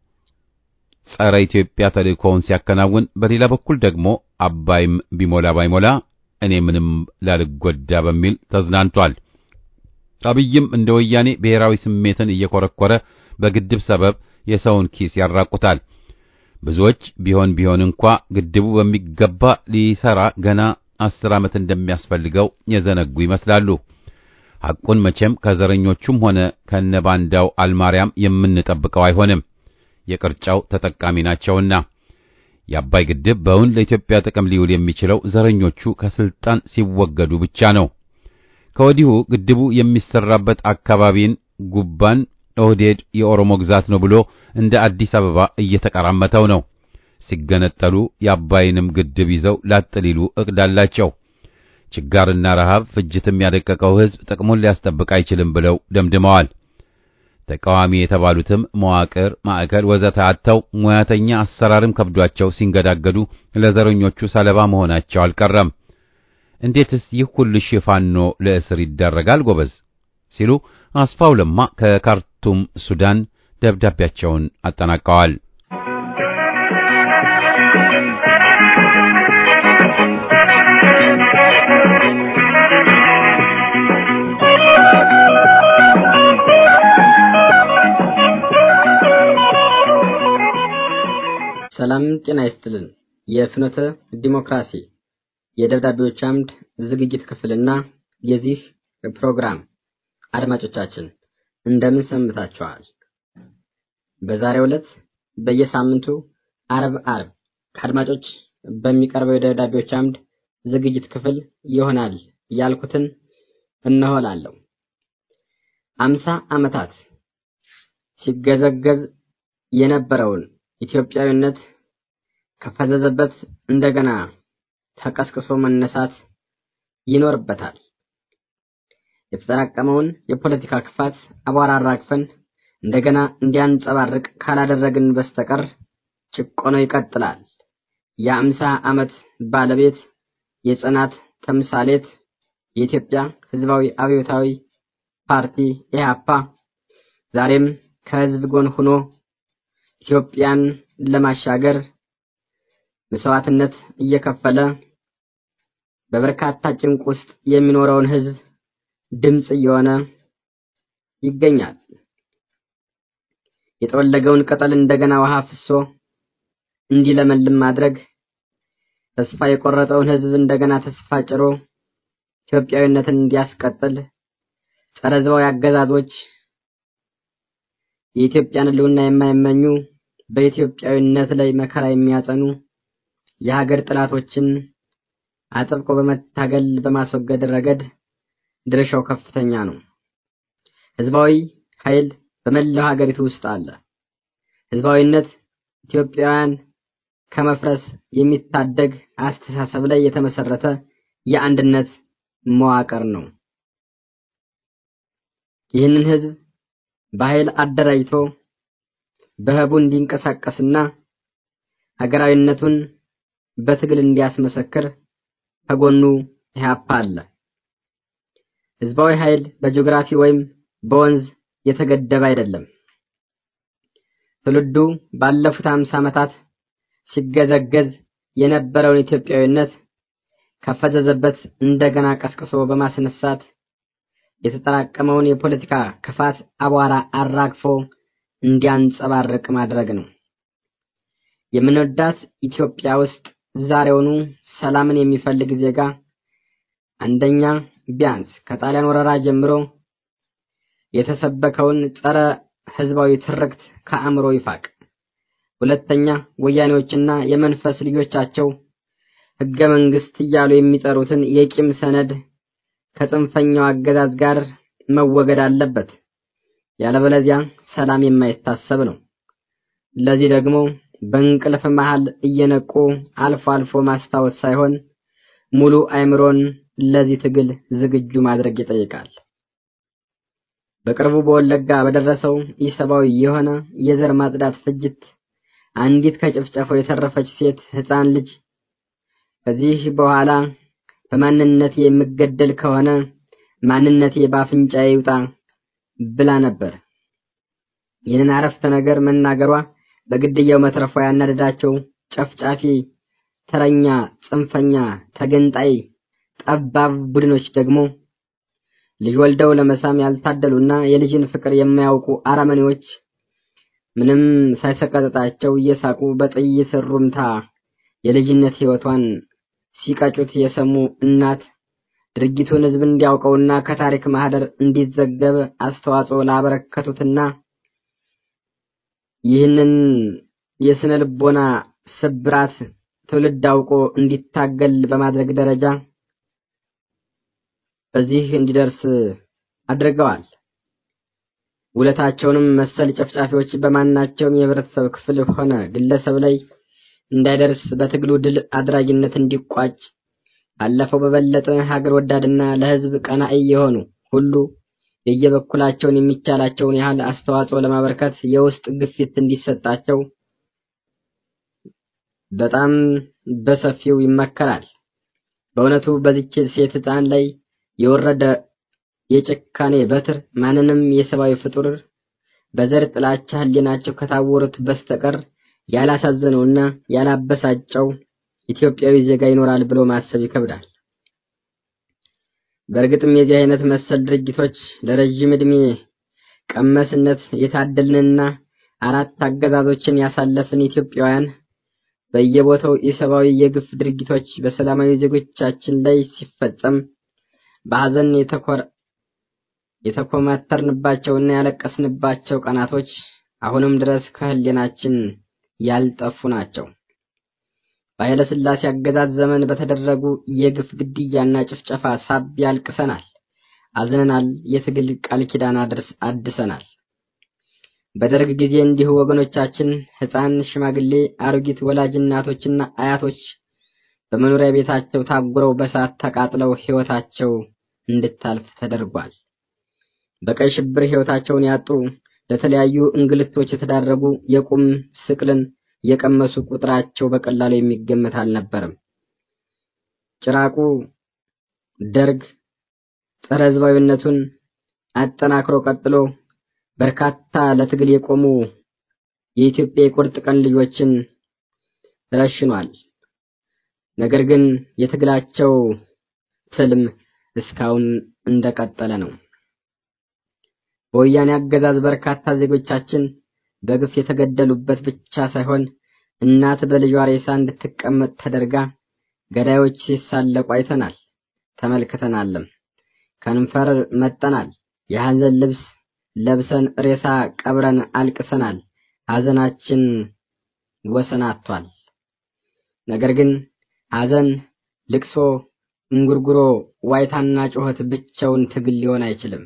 ጸረ ኢትዮጵያ ተልእኮውን ሲያከናውን፣ በሌላ በኩል ደግሞ አባይም ቢሞላ ባይሞላ እኔ ምንም ላልጎዳ በሚል ተዝናንቷል። አብይም እንደ ወያኔ ብሔራዊ ስሜትን እየኮረኮረ በግድብ ሰበብ የሰውን ኪስ ያራቁታል። ብዙዎች ቢሆን ቢሆን እንኳ ግድቡ በሚገባ ሊሰራ ገና አስር ዓመት እንደሚያስፈልገው የዘነጉ ይመስላሉ። ሐቁን መቼም ከዘረኞቹም ሆነ ከነባንዳው አልማርያም የምንጠብቀው አይሆንም። የቅርጫው ተጠቃሚ ናቸውና የአባይ ግድብ በእውን ለኢትዮጵያ ጥቅም ሊውል የሚችለው ዘረኞቹ ከስልጣን ሲወገዱ ብቻ ነው። ከወዲሁ ግድቡ የሚሰራበት አካባቢን ጉባን ኦህዴድ የኦሮሞ ግዛት ነው ብሎ እንደ አዲስ አበባ እየተቀራመተው ነው። ሲገነጠሉ የአባይንም ግድብ ይዘው ላጥሊሉ እቅዳላቸው። ችጋርና ረሃብ ፍጅትም ያደቀቀው ሕዝብ ጥቅሙን ሊያስጠብቅ አይችልም ብለው ደምድመዋል። ተቃዋሚ የተባሉትም መዋቅር ማዕከል ወዘተ አጥተው ሙያተኛ አሰራርም ከብዷቸው ሲንገዳገዱ ለዘረኞቹ ሰለባ መሆናቸው አልቀረም። እንዴትስ ይህ ሁሉ ሽፋኖ ለእስር ይደረጋል ጎበዝ ሲሉ አስፋው ለማ ከካርቱም ሱዳን ደብዳቤያቸውን አጠናቀዋል። ሰላም ጤና ይስጥልን። የፍኖተ ዲሞክራሲ የደብዳቤዎች አምድ ዝግጅት ክፍልና የዚህ ፕሮግራም አድማጮቻችን እንደምን ሰምታችኋል? በዛሬው ዕለት በየሳምንቱ አርብ አርብ ከአድማጮች በሚቀርበው የደብዳቤዎች አምድ ዝግጅት ክፍል ይሆናል ያልኩትን እነሆላለሁ። አምሳ ዓመታት ሲገዘገዝ የነበረውን ኢትዮጵያዊነት ከፈዘዘበት እንደገና ተቀስቅሶ መነሳት ይኖርበታል። የተጠራቀመውን የፖለቲካ ክፋት አቧራ አራግፈን እንደገና እንዲያንጸባርቅ ካላደረግን በስተቀር ጭቆናው ይቀጥላል። የአምሳ ዓመት ባለቤት የጽናት ተምሳሌት የኢትዮጵያ ሕዝባዊ አብዮታዊ ፓርቲ ኢህአፓ ዛሬም ከሕዝብ ጎን ሆኖ ኢትዮጵያን ለማሻገር መስዋዕትነት እየከፈለ በበርካታ ጭንቅ ውስጥ የሚኖረውን ሕዝብ ድምጽ እየሆነ ይገኛል። የተወለገውን ቅጠል እንደገና ውሃ ፍሶ እንዲለመልም ማድረግ፣ ተስፋ የቆረጠውን ሕዝብ እንደገና ተስፋ ጭሮ ኢትዮጵያዊነትን እንዲያስቀጥል፣ ጸረ ሕዝባዊ አገዛዞች የኢትዮጵያን ሕልውና የማይመኙ በኢትዮጵያዊነት ላይ መከራ የሚያጸኑ የሀገር ጥላቶችን አጥብቆ በመታገል በማስወገድ ረገድ ድርሻው ከፍተኛ ነው። ሕዝባዊ ኃይል በመላው ሀገሪቱ ውስጥ አለ። ሕዝባዊነት ኢትዮጵያውያን ከመፍረስ የሚታደግ አስተሳሰብ ላይ የተመሰረተ የአንድነት መዋቅር ነው። ይህንን ህዝብ በኃይል አደራጅቶ በህቡ እንዲንቀሳቀስና ሀገራዊነቱን በትግል እንዲያስመሰክር ከጎኑ ኢህአፓ አለ። ህዝባዊ ኃይል በጂኦግራፊ ወይም በወንዝ የተገደበ አይደለም። ትውልዱ ባለፉት ሃምሳ ዓመታት ሲገዘገዝ የነበረውን ኢትዮጵያዊነት ከፈዘዘበት እንደገና ቀስቅሶ በማስነሳት የተጠራቀመውን የፖለቲካ ክፋት አቧራ አራግፎ እንዲያንጸባርቅ ማድረግ ነው። የምንወዳት ኢትዮጵያ ውስጥ ዛሬውኑ ሰላምን የሚፈልግ ዜጋ አንደኛ ቢያንስ ከጣሊያን ወረራ ጀምሮ የተሰበከውን ጸረ ህዝባዊ ትርክት ከአእምሮ ይፋቅ። ሁለተኛ ወያኔዎችና የመንፈስ ልጆቻቸው ህገ መንግስት እያሉ የሚጠሩትን የቂም ሰነድ ከጽንፈኛው አገዛዝ ጋር መወገድ አለበት። ያለበለዚያ ሰላም የማይታሰብ ነው። ለዚህ ደግሞ በእንቅልፍ መሃል እየነቁ አልፎ አልፎ ማስታወስ ሳይሆን ሙሉ አእምሮን ለዚህ ትግል ዝግጁ ማድረግ ይጠይቃል። በቅርቡ በወለጋ በደረሰው ኢሰብአዊ የሆነ የዘር ማጽዳት ፍጅት አንዲት ከጭፍጨፋው የተረፈች ሴት ህፃን ልጅ ከዚህ በኋላ በማንነቴ የምገደል ከሆነ ማንነቴ ባፍንጫዬ ይውጣ ብላ ነበር። ይህንን አረፍተ ነገር መናገሯ በግድያው መትረፏ ያናደዳቸው ጨፍጫፊ ተረኛ ጽንፈኛ ተገንጣይ ጠባብ ቡድኖች ደግሞ ልጅ ወልደው ለመሳም ያልታደሉና የልጅን ፍቅር የማያውቁ አረመኔዎች ምንም ሳይሰቀጣቸው እየሳቁ በጥይት ሩምታ የልጅነት ህይወቷን ሲቀጩት የሰሙ እናት ድርጊቱን ህዝብ እንዲያውቀውና ከታሪክ ማህደር እንዲዘገብ አስተዋጽኦ ላበረከቱትና ይህንን የስነ ልቦና ስብራት ትውልድ አውቆ እንዲታገል በማድረግ ደረጃ በዚህ እንዲደርስ አድርገዋል። ውለታቸውንም መሰል ጨፍጫፊዎች በማናቸውም የህብረተሰብ ክፍል ሆነ ግለሰብ ላይ እንዳይደርስ በትግሉ ድል አድራጊነት እንዲቋጭ ባለፈው በበለጠ ሀገር ወዳድና ለህዝብ ቀናኢ የሆኑ ሁሉ የየበኩላቸውን የሚቻላቸውን ያህል አስተዋጽኦ ለማበርከት የውስጥ ግፊት እንዲሰጣቸው በጣም በሰፊው ይመከራል። በእውነቱ በዚች ሴት ህፃን ላይ የወረደ የጭካኔ በትር ማንንም የሰብአዊ ፍጡር በዘር ጥላቻ ህሊናቸው ከታወሩት በስተቀር ያላሳዘነውና ያላበሳጨው ኢትዮጵያዊ ዜጋ ይኖራል ብሎ ማሰብ ይከብዳል። በእርግጥም የዚህ አይነት መሰል ድርጊቶች ለረጅም ዕድሜ ቀመስነት የታደልንና አራት አገዛዞችን ያሳለፍን ኢትዮጵያውያን በየቦታው ኢሰብአዊ የግፍ ድርጊቶች በሰላማዊ ዜጎቻችን ላይ ሲፈጸም በሐዘን የተኮር የተኮማተርንባቸውና ያለቀስንባቸው ቀናቶች አሁንም ድረስ ከህሊናችን ያልጠፉ ናቸው። በኃይለ ሥላሴ አገዛዝ ዘመን በተደረጉ የግፍ ግድያና ጭፍጨፋ ሳቢያ አልቅሰናል፣ አዝነናል፣ የትግል ቃል ኪዳን አድርስ አድሰናል። በደርግ ጊዜ እንዲሁ ወገኖቻችን ህፃን፣ ሽማግሌ፣ አሮጊት ወላጅ እናቶችና አያቶች በመኖሪያ ቤታቸው ታጉረው በሳት ተቃጥለው ህይወታቸው እንድታልፍ ተደርጓል። በቀይ ሽብር ህይወታቸውን ያጡ ለተለያዩ እንግልቶች የተዳረጉ የቁም ስቅልን የቀመሱ ቁጥራቸው በቀላሉ የሚገመት አልነበረም። ጭራቁ ደርግ ጸረ ህዝባዊነቱን አጠናክሮ ቀጥሎ በርካታ ለትግል የቆሙ የኢትዮጵያ የቁርጥ ቀን ልጆችን ረሽኗል። ነገር ግን የትግላቸው ትልም እስካሁን እንደቀጠለ ነው። በወያኔ አገዛዝ በርካታ ዜጎቻችን በግፍ የተገደሉበት ብቻ ሳይሆን እናት በልጇ ሬሳ እንድትቀመጥ ተደርጋ ገዳዮች ሲሳለቁ አይተናል፣ ተመልክተናልም። ከንፈር መጠናል፣ የሐዘን ልብስ ለብሰን ሬሳ ቀብረን አልቅሰናል። ሐዘናችን ወሰን አጥቷል። ነገር ግን ሐዘን፣ ልቅሶ፣ እንጉርጉሮ፣ ዋይታና ጩኸት ብቻውን ትግል ሊሆን አይችልም።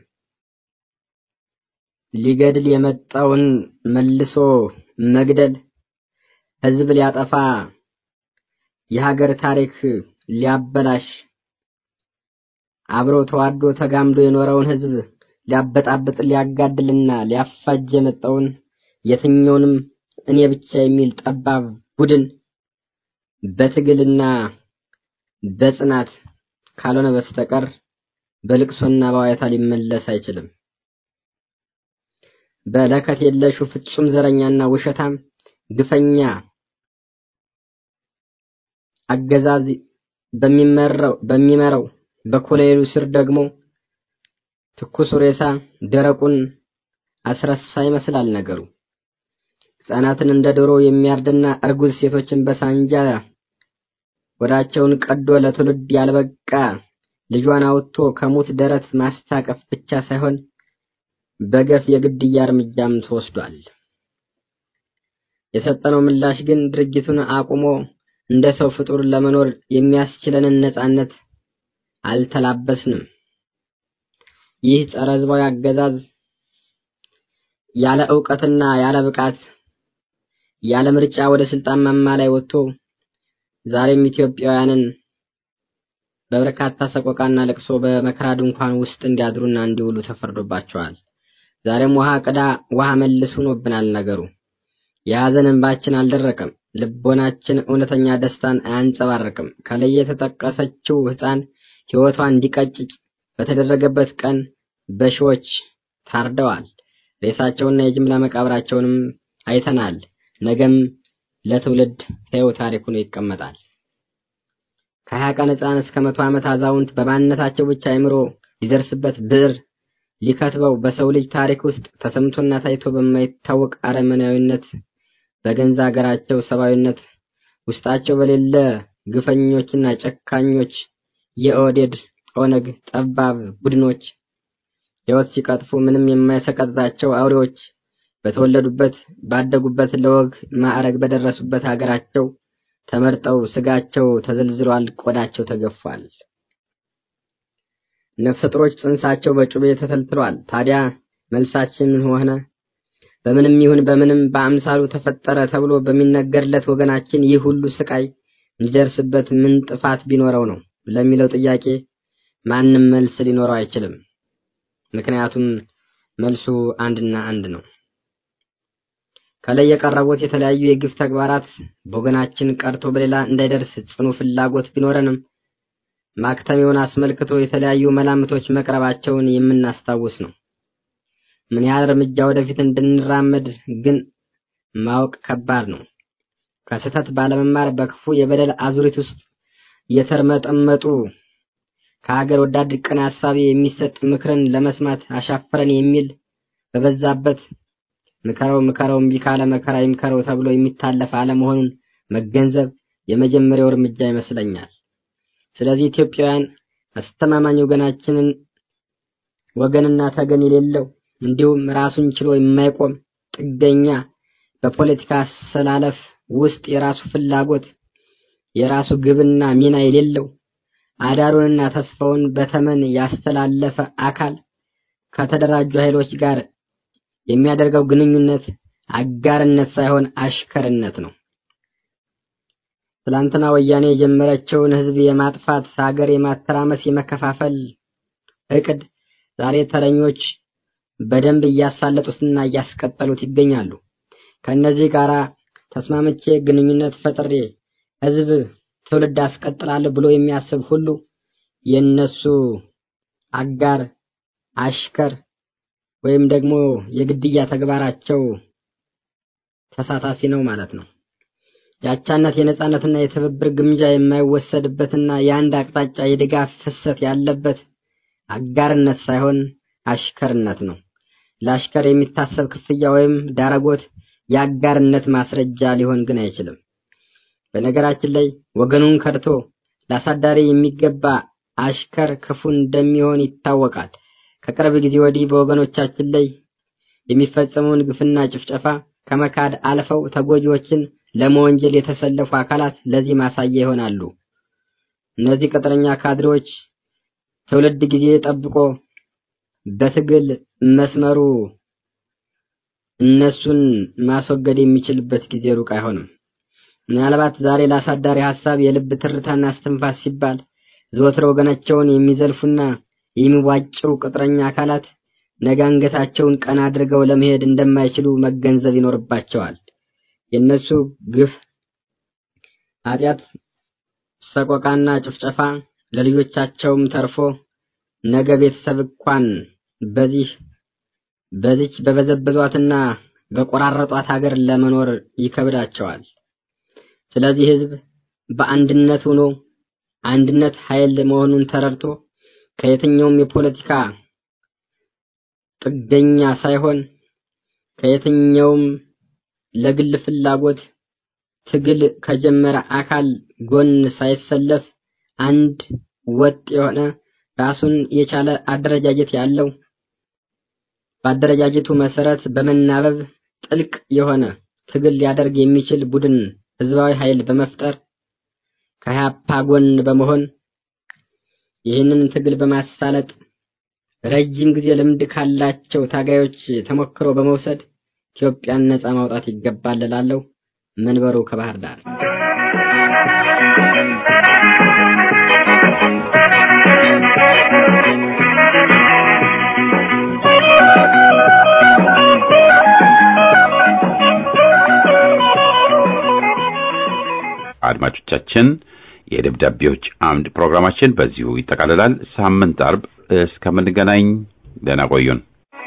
ሊገድል የመጣውን መልሶ መግደል፣ ህዝብ ሊያጠፋ የሀገር ታሪክ ሊያበላሽ አብሮ ተዋዶ ተጋምዶ የኖረውን ህዝብ ሊያበጣብጥ ሊያጋድልና ሊያፋጅ የመጣውን የትኛውንም እኔ ብቻ የሚል ጠባብ ቡድን በትግልና በጽናት ካልሆነ በስተቀር በልቅሶና በዋይታ ሊመለስ አይችልም። በለከት የለሹ ፍጹም ዘረኛና ውሸታም ግፈኛ አገዛዝ በሚመራው በሚመራው በኮሎኔሉ ስር ደግሞ ትኩስ ሬሳ ደረቁን አስረሳ ይመስላል ነገሩ። ሕፃናትን እንደ ዶሮ የሚያርድና እርጉዝ ሴቶችን በሳንጃ ወዳቸውን ቀዶ ለትውልድ ያልበቃ ልጇን አውጥቶ ከሞት ደረት ማስታቀፍ ብቻ ሳይሆን በገፍ የግድያ እርምጃም ተወስዷል። የሰጠነው ምላሽ ግን ድርጊቱን አቁሞ እንደ ሰው ፍጡር ለመኖር የሚያስችለንን ነጻነት አልተላበስንም። ይህ ጸረ ሕዝባዊ አገዛዝ ያለ ዕውቀትና ያለ ብቃት ያለ ምርጫ ወደ ስልጣን ማማ ላይ ወጥቶ ዛሬም ኢትዮጵያውያንን በበርካታ ሰቆቃና ለቅሶ በመከራ ድንኳን ውስጥ እንዲያድሩና እንዲውሉ ተፈርዶባቸዋል። ዛሬም ውሃ ቅዳ ውሃ መልስ ሆኖብናል ነገሩ። የሐዘን እንባችን አልደረቀም። ልቦናችን እውነተኛ ደስታን አያንጸባርቅም። ከላይ የተጠቀሰችው ሕፃን ሕይወቷ እንዲቀጭጭ በተደረገበት ቀን በሺዎች ታርደዋል። ሬሳቸውና የጅምላ መቃብራቸውንም አይተናል። ነገም ለትውልድ ሕያው ታሪክ ሆኖ ይቀመጣል። ከሀያ ቀን ሕፃን እስከ መቶ ዓመት አዛውንት በማንነታቸው ብቻ አይምሮ ሊደርስበት ብዕር ሊከትበው በሰው ልጅ ታሪክ ውስጥ ተሰምቶና ታይቶ በማይታወቅ አረመናዊነት በገንዛ ሀገራቸው ሰብአዊነት ውስጣቸው በሌለ ግፈኞችና ጨካኞች የኦዴድ ኦነግ ጠባብ ቡድኖች ሕይወት ሲቀጥፉ ምንም የማይሰቀጥጣቸው አውሬዎች በተወለዱበት ባደጉበት ለወግ ማዕረግ በደረሱበት ሀገራቸው ተመርጠው ስጋቸው ተዘልዝሏል፣ ቆዳቸው ተገፏል። ነፍሰ ጡሮች ጽንሳቸው በጩቤ ተተልትሏል። ታዲያ መልሳችን ምን ሆነ? በምንም ይሁን በምንም በአምሳሉ ተፈጠረ ተብሎ በሚነገርለት ወገናችን ይህ ሁሉ ስቃይ እንዲደርስበት ምን ጥፋት ቢኖረው ነው ለሚለው ጥያቄ ማንም መልስ ሊኖረው አይችልም። ምክንያቱም መልሱ አንድና አንድ ነው። ከላይ የቀረቡት የተለያዩ የግፍ ተግባራት በወገናችን ቀርቶ በሌላ እንዳይደርስ ጽኑ ፍላጎት ቢኖረንም ማክተሚውን አስመልክቶ የተለያዩ መላምቶች መቅረባቸውን የምናስታውስ ነው። ምን ያህል እርምጃ ወደፊት እንድንራመድ ግን ማወቅ ከባድ ነው። ከስህተት ባለመማር በክፉ የበደል አዙሪት ውስጥ የተርመጠመጡ ከሀገር ወዳድ ቅን ሐሳቢ የሚሰጥ ምክርን ለመስማት አሻፈረን የሚል በበዛበት ምከረው ምከረው እምቢ ካለ መከራ ይምከረው ተብሎ የሚታለፍ አለመሆኑን መገንዘብ የመጀመሪያው እርምጃ ይመስለኛል። ስለዚህ ኢትዮጵያውያን አስተማማኝ ወገናችንን ወገንና ተገን የሌለው እንዲሁም ራሱን ችሎ የማይቆም ጥገኛ በፖለቲካ አሰላለፍ ውስጥ የራሱ ፍላጎት የራሱ ግብና ሚና የሌለው አዳሩንና ተስፋውን በተመን ያስተላለፈ አካል ከተደራጁ ኃይሎች ጋር የሚያደርገው ግንኙነት አጋርነት ሳይሆን አሽከርነት ነው። ትላንትና ወያኔ የጀመረችውን ህዝብ የማጥፋት ሀገር የማተራመስ የመከፋፈል እቅድ ዛሬ ተረኞች በደንብ እያሳለጡትና እያስቀጠሉት ይገኛሉ። ከነዚህ ጋራ ተስማምቼ ግንኙነት ፈጥሬ ህዝብ ትውልድ አስቀጥላለሁ ብሎ የሚያስብ ሁሉ የነሱ አጋር አሽከር ወይም ደግሞ የግድያ ተግባራቸው ተሳታፊ ነው ማለት ነው። ያቻነት የነጻነትና የትብብር ግምጃ የማይወሰድበትና የአንድ አቅጣጫ የድጋፍ ፍሰት ያለበት አጋርነት ሳይሆን አሽከርነት ነው። ለአሽከር የሚታሰብ ክፍያ ወይም ዳረጎት የአጋርነት ማስረጃ ሊሆን ግን አይችልም። በነገራችን ላይ ወገኑን ከድቶ ለአሳዳሪ የሚገባ አሽከር ክፉ እንደሚሆን ይታወቃል። ከቅርብ ጊዜ ወዲህ በወገኖቻችን ላይ የሚፈጸመውን ግፍና ጭፍጨፋ ከመካድ አልፈው ተጎጂዎችን ለመወንጀል የተሰለፉ አካላት ለዚህ ማሳያ ይሆናሉ። እነዚህ ቅጥረኛ ካድሬዎች ትውልድ ጊዜ ጠብቆ በትግል መስመሩ እነሱን ማስወገድ የሚችልበት ጊዜ ሩቅ አይሆንም። ምናልባት ዛሬ ለአሳዳሪ ሐሳብ የልብ ትርታና እስትንፋስ ሲባል ዘወትር ወገናቸውን የሚዘልፉና የሚዋጭሩ ቅጥረኛ አካላት ነገ አንገታቸውን ቀና አድርገው ለመሄድ እንደማይችሉ መገንዘብ ይኖርባቸዋል። የነሱ ግፍ፣ ኃጢአት፣ ሰቆቃና ጭፍጨፋ ለልጆቻቸውም ተርፎ ነገ ቤተሰብ እንኳን በዚህ በዚች በበዘበዟትና በቆራረጧት ሀገር ለመኖር ይከብዳቸዋል። ስለዚህ ህዝብ በአንድነት ሆኖ አንድነት ኃይል መሆኑን ተረድቶ ከየትኛውም የፖለቲካ ጥገኛ ሳይሆን ከየትኛውም ለግል ፍላጎት ትግል ከጀመረ አካል ጎን ሳይሰለፍ አንድ ወጥ የሆነ ራሱን የቻለ አደረጃጀት ያለው በአደረጃጀቱ መሰረት በመናበብ ጥልቅ የሆነ ትግል ሊያደርግ የሚችል ቡድን ህዝባዊ ኃይል በመፍጠር ከኢህአፓ ጎን በመሆን ይህንን ትግል በማሳለጥ ረጅም ጊዜ ልምድ ካላቸው ታጋዮች ተሞክሮ በመውሰድ ኢትዮጵያን ነጻ ማውጣት ይገባል እላለሁ። መንበሩ ከባህር ዳር። አድማጮቻችን የደብዳቤዎች አምድ ፕሮግራማችን በዚሁ ይጠቃልላል። ሳምንት አርብ እስከምንገናኝ ደህና ቆዩን።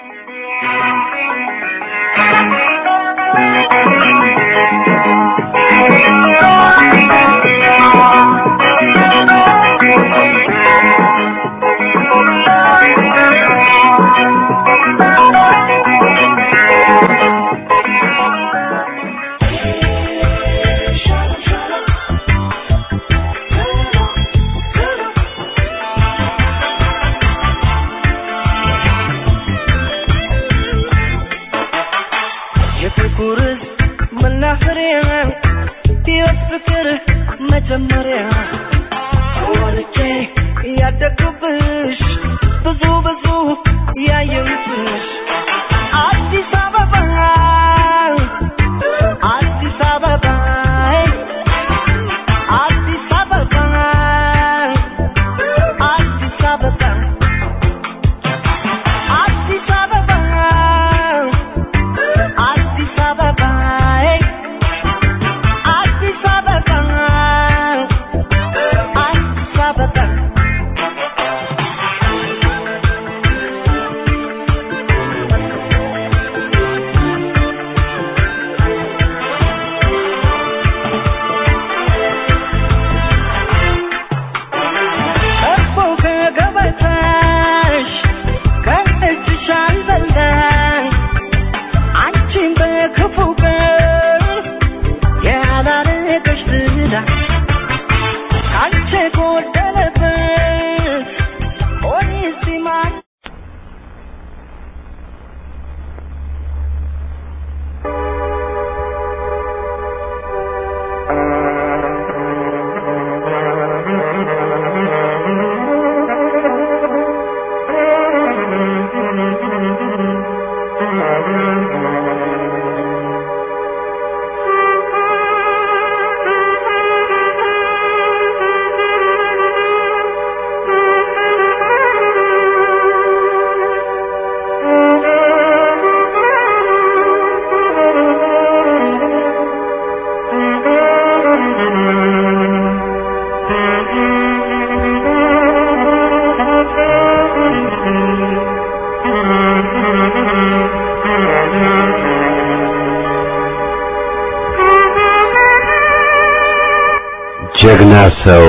ጀግና ሰው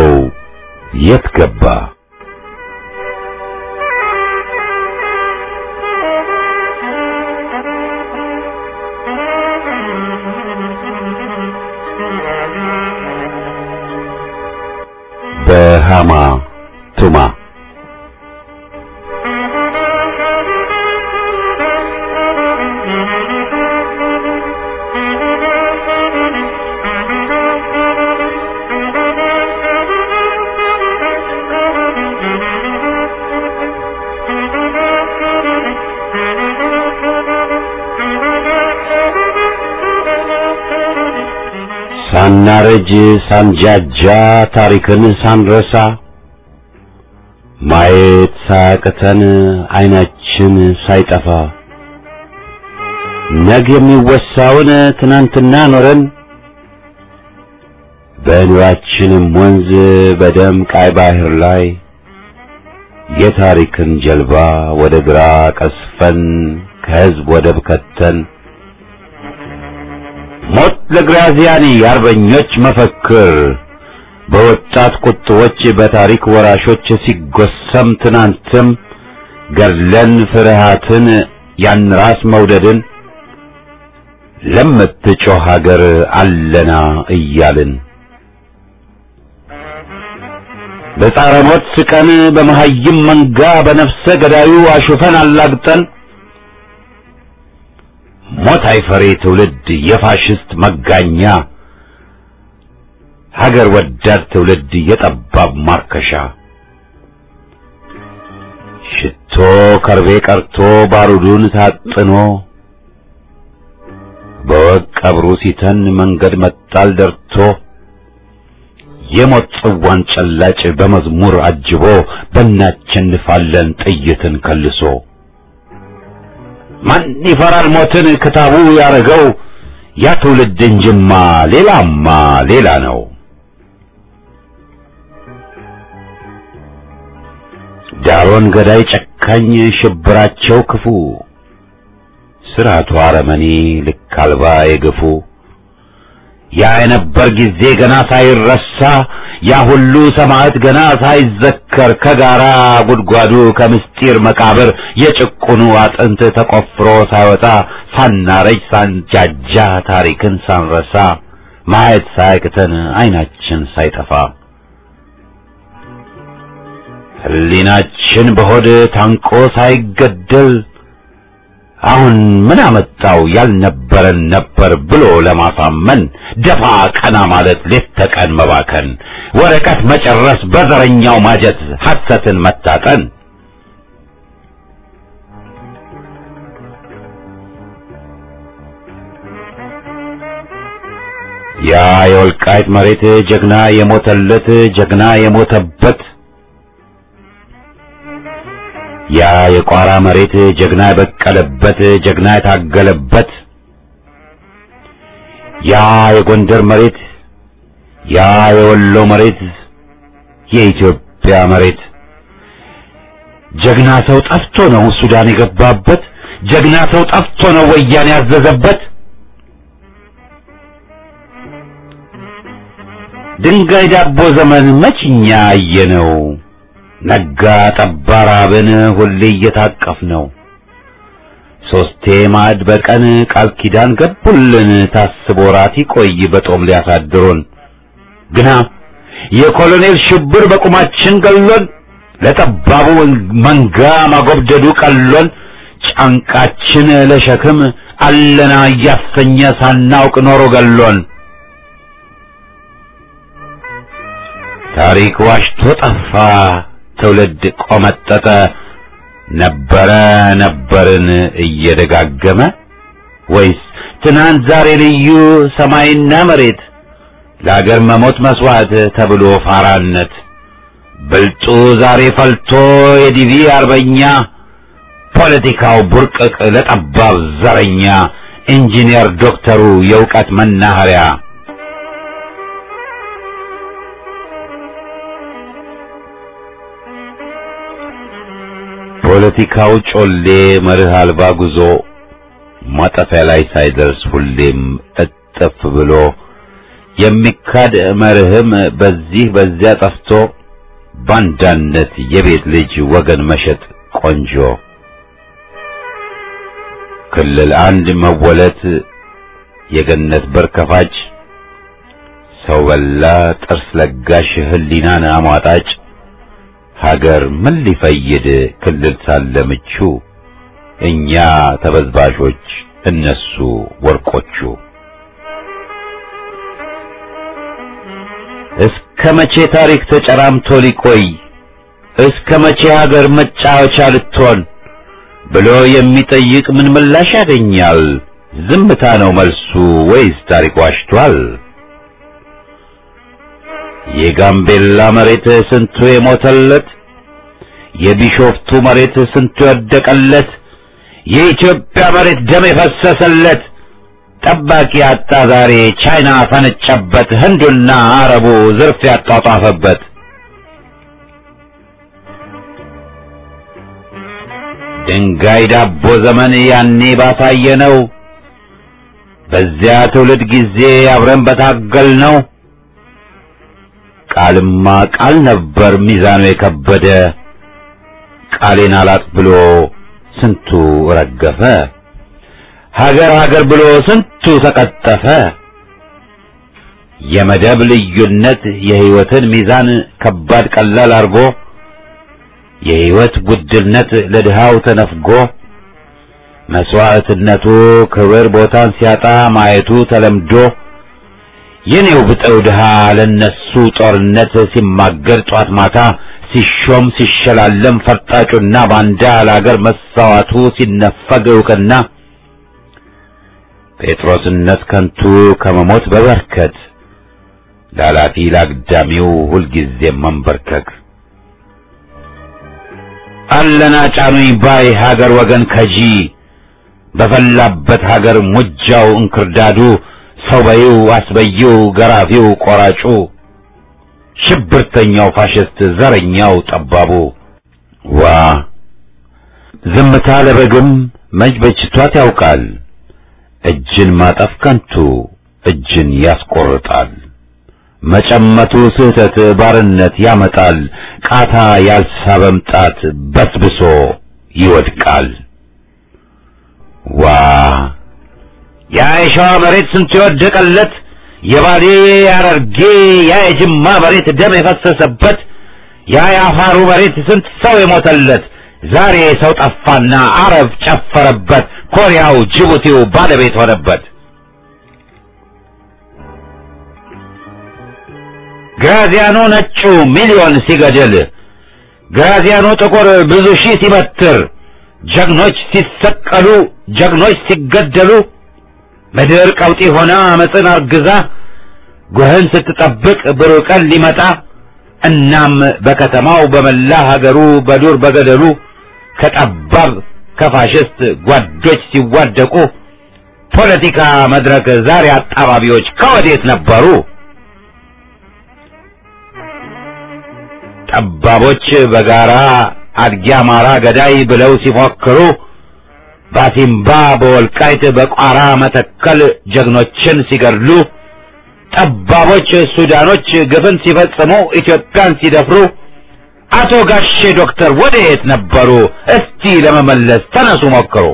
የት ገባ? በሃማ ቱማ ሳናረጅ ሳንጃጃ ታሪክን ሳንረሳ ማየት ሳያቅተን አይናችን ሳይጠፋ ነገ የሚወሳውን ትናንትና ኖረን በእንባችንም ወንዝ በደም ቀይ ባህር ላይ የታሪክን ጀልባ ወደ ግራ ቀስፈን ከህዝብ ወደብ ከተን ሞት ለግራዚያኒ የአርበኞች መፈክር በወጣት ቁጥቦች በታሪክ ወራሾች ሲጎሰም ትናንትም ገድለን ፍርሃትን ያን ራስ መውደድን ለምትጮህ ሀገር አለና እያልን በጻረ ሞት ስቀን በመሃይም መንጋ በነፍሰ ገዳዩ አሹፈን አላግጠን ሞት አይፈሬ ትውልድ የፋሽስት መጋኛ ሀገር ወዳድ ትውልድ የጠባብ ማርከሻ ሽቶ ከርቤ ቀርቶ ባሩዱን ታጥኖ በወቅ ቀብሩ ሲተን መንገድ መጣል ደርቶ የሞት ጽዋን ጨላጭ በመዝሙር አጅቦ በእናቸንፋለን ጥይትን ከልሶ ማን ይፈራል ሞትን ክታቡ ያረገው ያ ትውልድ እንጅማ ሌላማ ሌላ ነው። ዳሮን ገዳይ ጨካኝ ሽብራቸው ክፉ ስራቱ አረመኔ ልክ አልባ የገፉ ያ የነበር ጊዜ ገና ሳይረሳ ያ ሁሉ ሰማዕት ገና ሳይዘከር ከጋራ ጉድጓዱ ከምስጢር መቃብር የጭቁኑ አጥንት ተቆፍሮ ሳይወጣ ሳናረጅ ሳንጃጃ ታሪክን ሳንረሳ ማየት ሳያቅተን አይናችን ሳይጠፋ ህሊናችን በሆድ ታንቆ ሳይገደል አሁን ምን አመጣው ያልነበረን ነበር ብሎ ለማሳመን ደፋ ቀና ማለት ሌት ተቀን መባከን ወረቀት መጨረስ በዘረኛው ማጀት ሐሰትን መታጠን ያ የወልቃይት መሬት ጀግና የሞተለት ጀግና የሞተበት ያ የቋራ መሬት ጀግና የበቀለበት ጀግና የታገለበት ያ የጎንደር መሬት ያ የወሎ መሬት የኢትዮጵያ መሬት ጀግና ሰው ጠፍቶ ነው ሱዳን የገባበት ጀግና ሰው ጠፍቶ ነው ወያኔ ያዘዘበት ድንጋይ ዳቦ ዘመን መችኛ አየነው ነጋ ጠባ ራብን ሁሌ እየታቀፍ ነው ሶስቴ ማዕድ በቀን ቃል ኪዳን ገቡልን ታስቦ ራት ይቆይ በጦም ሊያሳድሩን ግና የኮሎኔል ሽብር በቁማችን ገሎን ለጠባቡ መንጋ ማጎብደዱ ቀሎን ጫንቃችን ለሸክም አለና እያሰኘ ሳናውቅ ኖሮ ገሎን ታሪክ ዋሽቶ ጠፋ ትውልድ ቆመጠጠ ነበረ ነበርን እየደጋገመ ወይስ ትናንት ዛሬ ልዩ ሰማይና መሬት ለአገር መሞት መስዋዕት ተብሎ ፋራነት በልጡ ዛሬ ፈልቶ የዲቪ አርበኛ ፖለቲካው ቡርቅቅ ለጠባብ ዘረኛ ኢንጂነር ዶክተሩ የእውቀት መናኸሪያ ፖለቲካው ጮሌ መርህ አልባ ጉዞ ማጠፊያ ላይ ሳይደርስ ሁሌም እጥፍ ብሎ የሚካድ መርህም በዚህ በዚያ ጠፍቶ ባንዳነት የቤት ልጅ ወገን መሸጥ ቆንጆ ክልል አንድ መወለት የገነት በር ከፋጭ ሰው በላ ጥርስ ለጋሽ ህሊናን አሟጣጭ ሀገር ምን ሊፈይድ ክልል ሳለ ምቹ እኛ ተበዝባዦች እነሱ ወርቆቹ እስከ መቼ ታሪክ ተጨራምቶ ሊቆይ እስከ መቼ ሀገር መጫወቻ ልትሆን ብሎ የሚጠይቅ ምን ምላሽ ያገኛል? ዝምታ ነው መልሱ ወይስ ታሪክ ዋሽቷል? የጋምቤላ መሬት ስንቱ የሞተለት የቢሾፍቱ መሬት ስንቱ ወደቀለት የኢትዮጵያ መሬት ደም የፈሰሰለት ጠባቂ አጣ ዛሬ ቻይና ፈነጨበት ህንዱና አረቡ ዝርፍ ያጣጣፈበት ድንጋይ ዳቦ ዘመን ያኔ ባሳየነው በዚያ ትውልድ ጊዜ አብረን በታገል ነው ቃልማ ቃል ነበር ሚዛኑ የከበደ ቃሌን አላጥ ብሎ ስንቱ ረገፈ ሀገር ሀገር ብሎ ስንቱ ተቀጠፈ የመደብ ልዩነት የህይወትን ሚዛን ከባድ ቀላል አርጎ የህይወት ውድነት ለድሃው ተነፍጎ መስዋዕትነቱ ክብር ቦታን ሲያጣ ማየቱ ተለምዶ የኔው ብጠው ድሃ ለነሱ ጦርነት ሲማገር ጧት ማታ ሲሾም ሲሸላለም ፈርጣጩና ባንዳ ለአገር መሳዋቱ ሲነፈግ ዕውቅና ጴጥሮስነት ከንቱ ከመሞት በበርከት ላላፊ ላግዳሚው ሁልጊዜ መንበርከክ አለና ጫኑኝ ባይ ሀገር ወገን ከጂ በፈላበት ሀገር ሙጃው እንክርዳዱ ሰው በይው አስበይው ገራፊው ቆራጩ ሽብርተኛው ፋሽስት ዘረኛው ጠባቡ ዋ ዝምታ ለበግም መች በጅቷት ያውቃል እጅን ማጠፍ ከንቱ እጅን ያስቆርጣል መጨመቱ ስህተት ባርነት ያመጣል ቃታ ያልሳበም ጣት በስብሶ ይወድቃል ዋ ያ የሸዋ መሬት ስንት የወደቀለት የባሌ ያረርጌ ያ የጅማ መሬት ደም የፈሰሰበት ያ የአፋሩ መሬት ስንት ሰው የሞተለት ዛሬ ሰው ጠፋና አረብ ጨፈረበት ኮሪያው ጅቡቲው ባለቤት ሆነበት ግራዚያኑ ነጩ ሚሊዮን ሲገድል ግራዚያኑ ጥቁር ብዙ ሺህ ሲበትር ጀግኖች ሲሰቀሉ ጀግኖች ሲገደሉ ምድር ቀውጢ ሆና አመፅን አርግዛ ጎህን ስትጠብቅ ብሩህ ቀን ሊመጣ እናም በከተማው በመላ ሀገሩ በዱር በገደሉ ከጠባብ ከፋሽስት ጓዶች ሲዋደቁ ፖለቲካ መድረክ ዛሬ አጣባቢዎች ከወዴት ነበሩ ጠባቦች በጋራ አድጊ አማራ ገዳይ ብለው ሲፎክሩ ባሲምባ በወልቃይት በቋራ መተከል ጀግኖችን ሲገድሉ ጠባቦች ሱዳኖች ግፍን ሲፈጽሙ ኢትዮጵያን ሲደፍሩ አቶ ጋሼ ዶክተር ወዴት ነበሩ እስቲ ለመመለስ ተነሱ ሞክሩ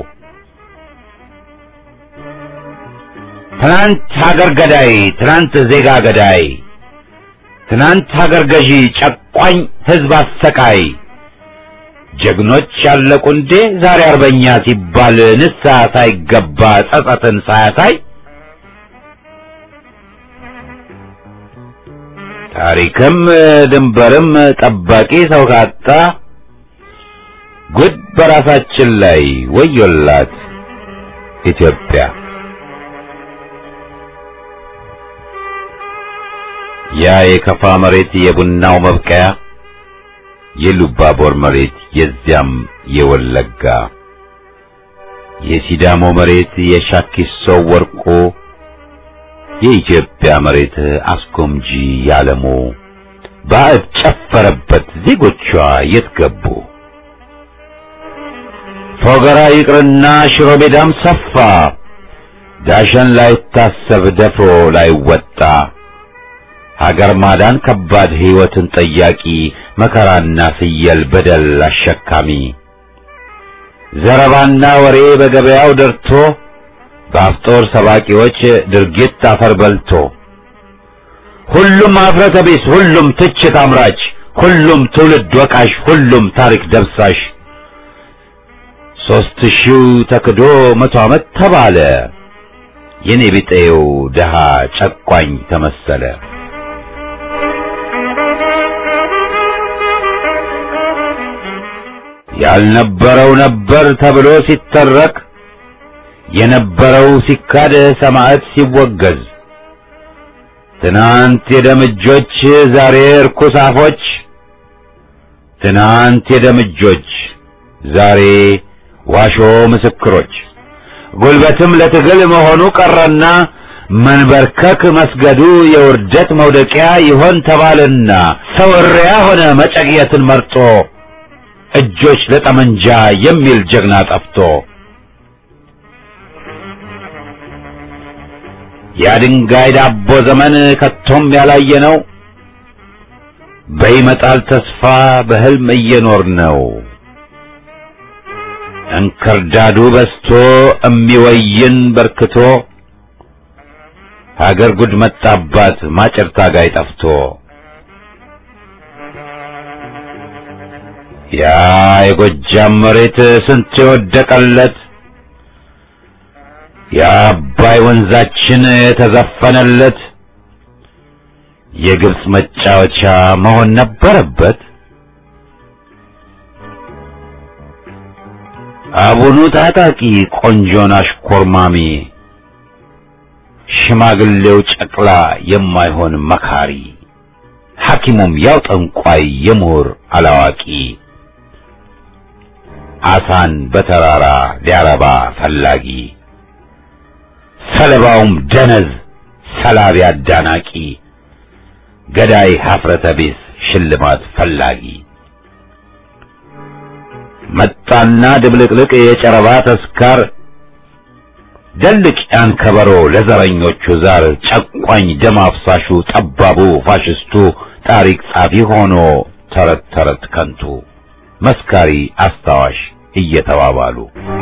ትናንት ሀገር ገዳይ ትናንት ዜጋ ገዳይ ትናንት ሀገር ገዢ ጨቋኝ ህዝብ አሰቃይ ጀግኖች ያለቁ እንዴ ዛሬ አርበኛ ሲባል ንስሐ ሳይገባ ጸጸትን ሳያሳይ ታሪክም ድንበርም ጠባቂ ሰው ካጣ ጉድ በራሳችን ላይ ወዮላት ኢትዮጵያ ያ የከፋ መሬት የቡናው መብቀያ የሉባቦር መሬት የዚያም የወለጋ የሲዳሞ መሬት የሻኪሶ ወርቆ የኢትዮጵያ መሬት አስኮምጂ ያለሞ ባዕድ ጨፈረበት ዜጎቿ የት ገቡ ፎገራ ይቅርና ሽሮ ሜዳም ሰፋ ዳሸን ላይ ታሰብ ደፍሮ ላይ ወጣ ሀገር ማዳን ከባድ ህይወትን ጠያቂ መከራና ፍየል በደል አሸካሚ ዘረባና ወሬ በገበያው ደርቶ በአፍጦር ሰባቂዎች ድርጊት አፈር በልቶ ሁሉም አፍረተ ቢስ ሁሉም ትችት አምራች ሁሉም ትውልድ ወቃሽ ሁሉም ታሪክ ደብሳሽ ሦስት ሺው ተክዶ መቶ ዓመት ተባለ የኔ ቢጤው ደሃ ጨቋኝ ተመሰለ ያልነበረው ነበር ተብሎ ሲተረክ የነበረው ሲካድ ሰማዕት ሲወገዝ ትናንት የደምጆች ዛሬ ርኩሳፎች ትናንት የደምጆች ዛሬ ዋሾ ምስክሮች ጉልበትም ለትግል መሆኑ ቀረና መንበርከክ መስገዱ የውርደት መውደቂያ ይሆን ተባለና ሰው እሪያ ሆነ መጨቅየትን መርጦ እጆች ለጠመንጃ የሚል ጀግና ጠፍቶ የድንጋይ ዳቦ ዘመን ከቶም ያላየ ነው በይመጣል ተስፋ በህልም እየኖር ነው እንክርዳዱ በስቶ እሚወይን በርክቶ ሀገር ጉድ መጣባት ማጨር ታጋይ ጠፍቶ ያ የጎጃም መሬት ስንት የወደቀለት የአባይ ወንዛችን የተዘፈነለት የግብጽ መጫወቻ መሆን ነበረበት አቡኑ ታጣቂ ቆንጆን አሽኮርማሚ ሽማግሌው ጨቅላ የማይሆን መካሪ ሐኪሙም ያው ጠንቋይ የምሁር አላዋቂ አሳን በተራራ ሊያረባ ፈላጊ ሰለባውም ደነዝ ሰላቢ አዳናቂ ገዳይ ሀፍረተ ቢስ ሽልማት ፈላጊ መጣና ድብልቅልቅ የጨረባ ተስካር ደልቅ ያን ከበሮ ለዘረኞቹ ዛር ጨቋኝ ደም አፍሳሹ ጠባቡ ፋሽስቱ ታሪክ ጻፊ ሆኖ ተረት ተረት ከንቱ መስካሪ አስታዋሽ እየተባባሉ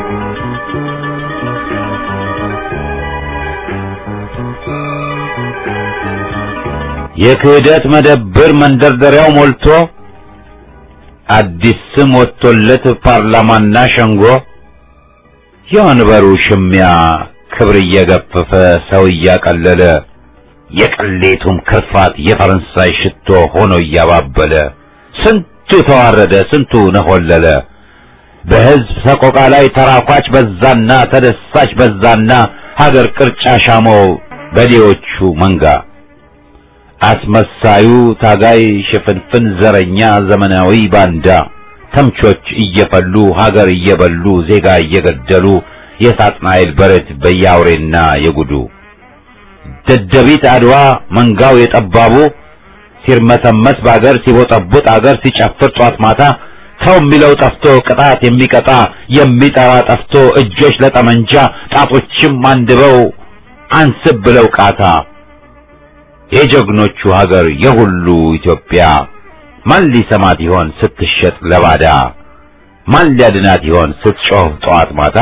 የክህደት መደብር መንደርደሪያው ሞልቶ አዲስ ስም ወጥቶለት ፓርላማና ሸንጎ የወንበሩ ሽሚያ ክብር እየገፈፈ ሰው እያቀለለ የቅሌቱም ክርፋት የፈረንሳይ ሽቶ ሆኖ እያባበለ ስንቱ ተዋረደ ስንቱ ነሆለለ በህዝብ ሰቆቃ ላይ ተራኳች በዛና ተደሳች በዛና ሀገር ቅርጫ ሻመው በዴዎቹ መንጋ አስመሳዩ ታጋይ ሽፍንፍን ዘረኛ ዘመናዊ ባንዳ ተምቾች እየፈሉ ሀገር እየበሉ ዜጋ እየገደሉ የሳጥናኤል በረት በያውሬና የጉዱ ደደቢት አድዋ መንጋው የጠባቡ ሲርመሰመስ ባገር ሲቦጠቡጥ አገር ሲጨፍር ጧት ማታ ሰው የሚለው ጠፍቶ ቅጣት የሚቀጣ የሚጠራ ጠፍቶ እጆች ለጠመንጃ ጣቶችም አንድበው አንስብ ብለው ቃታ የጀግኖቹ ሀገር የሁሉ ኢትዮጵያ ማን ሊሰማት ይሆን ስትሸጥ ለባዳ ማን ሊያድናት ይሆን ስትጮህ ጧት ማታ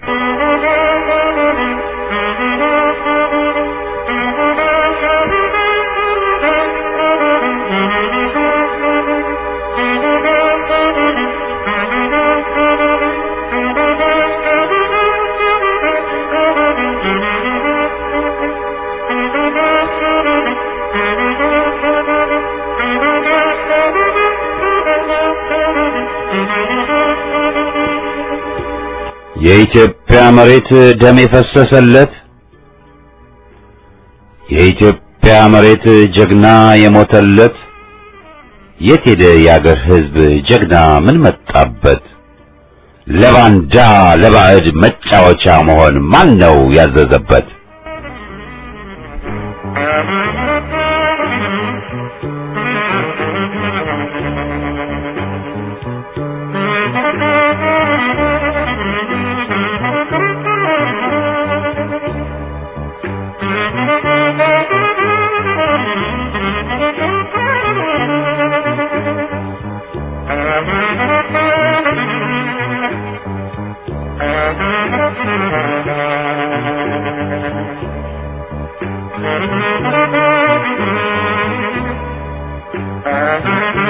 የኢትዮጵያ መሬት ደም የፈሰሰለት የኢትዮጵያ መሬት ጀግና የሞተለት የት ሄደ ያገር ሕዝብ ጀግና ምን መጣበት ለባንዳ ለባዕድ መጫወቻ መሆን ማን ነው ያዘዘበት Thank you.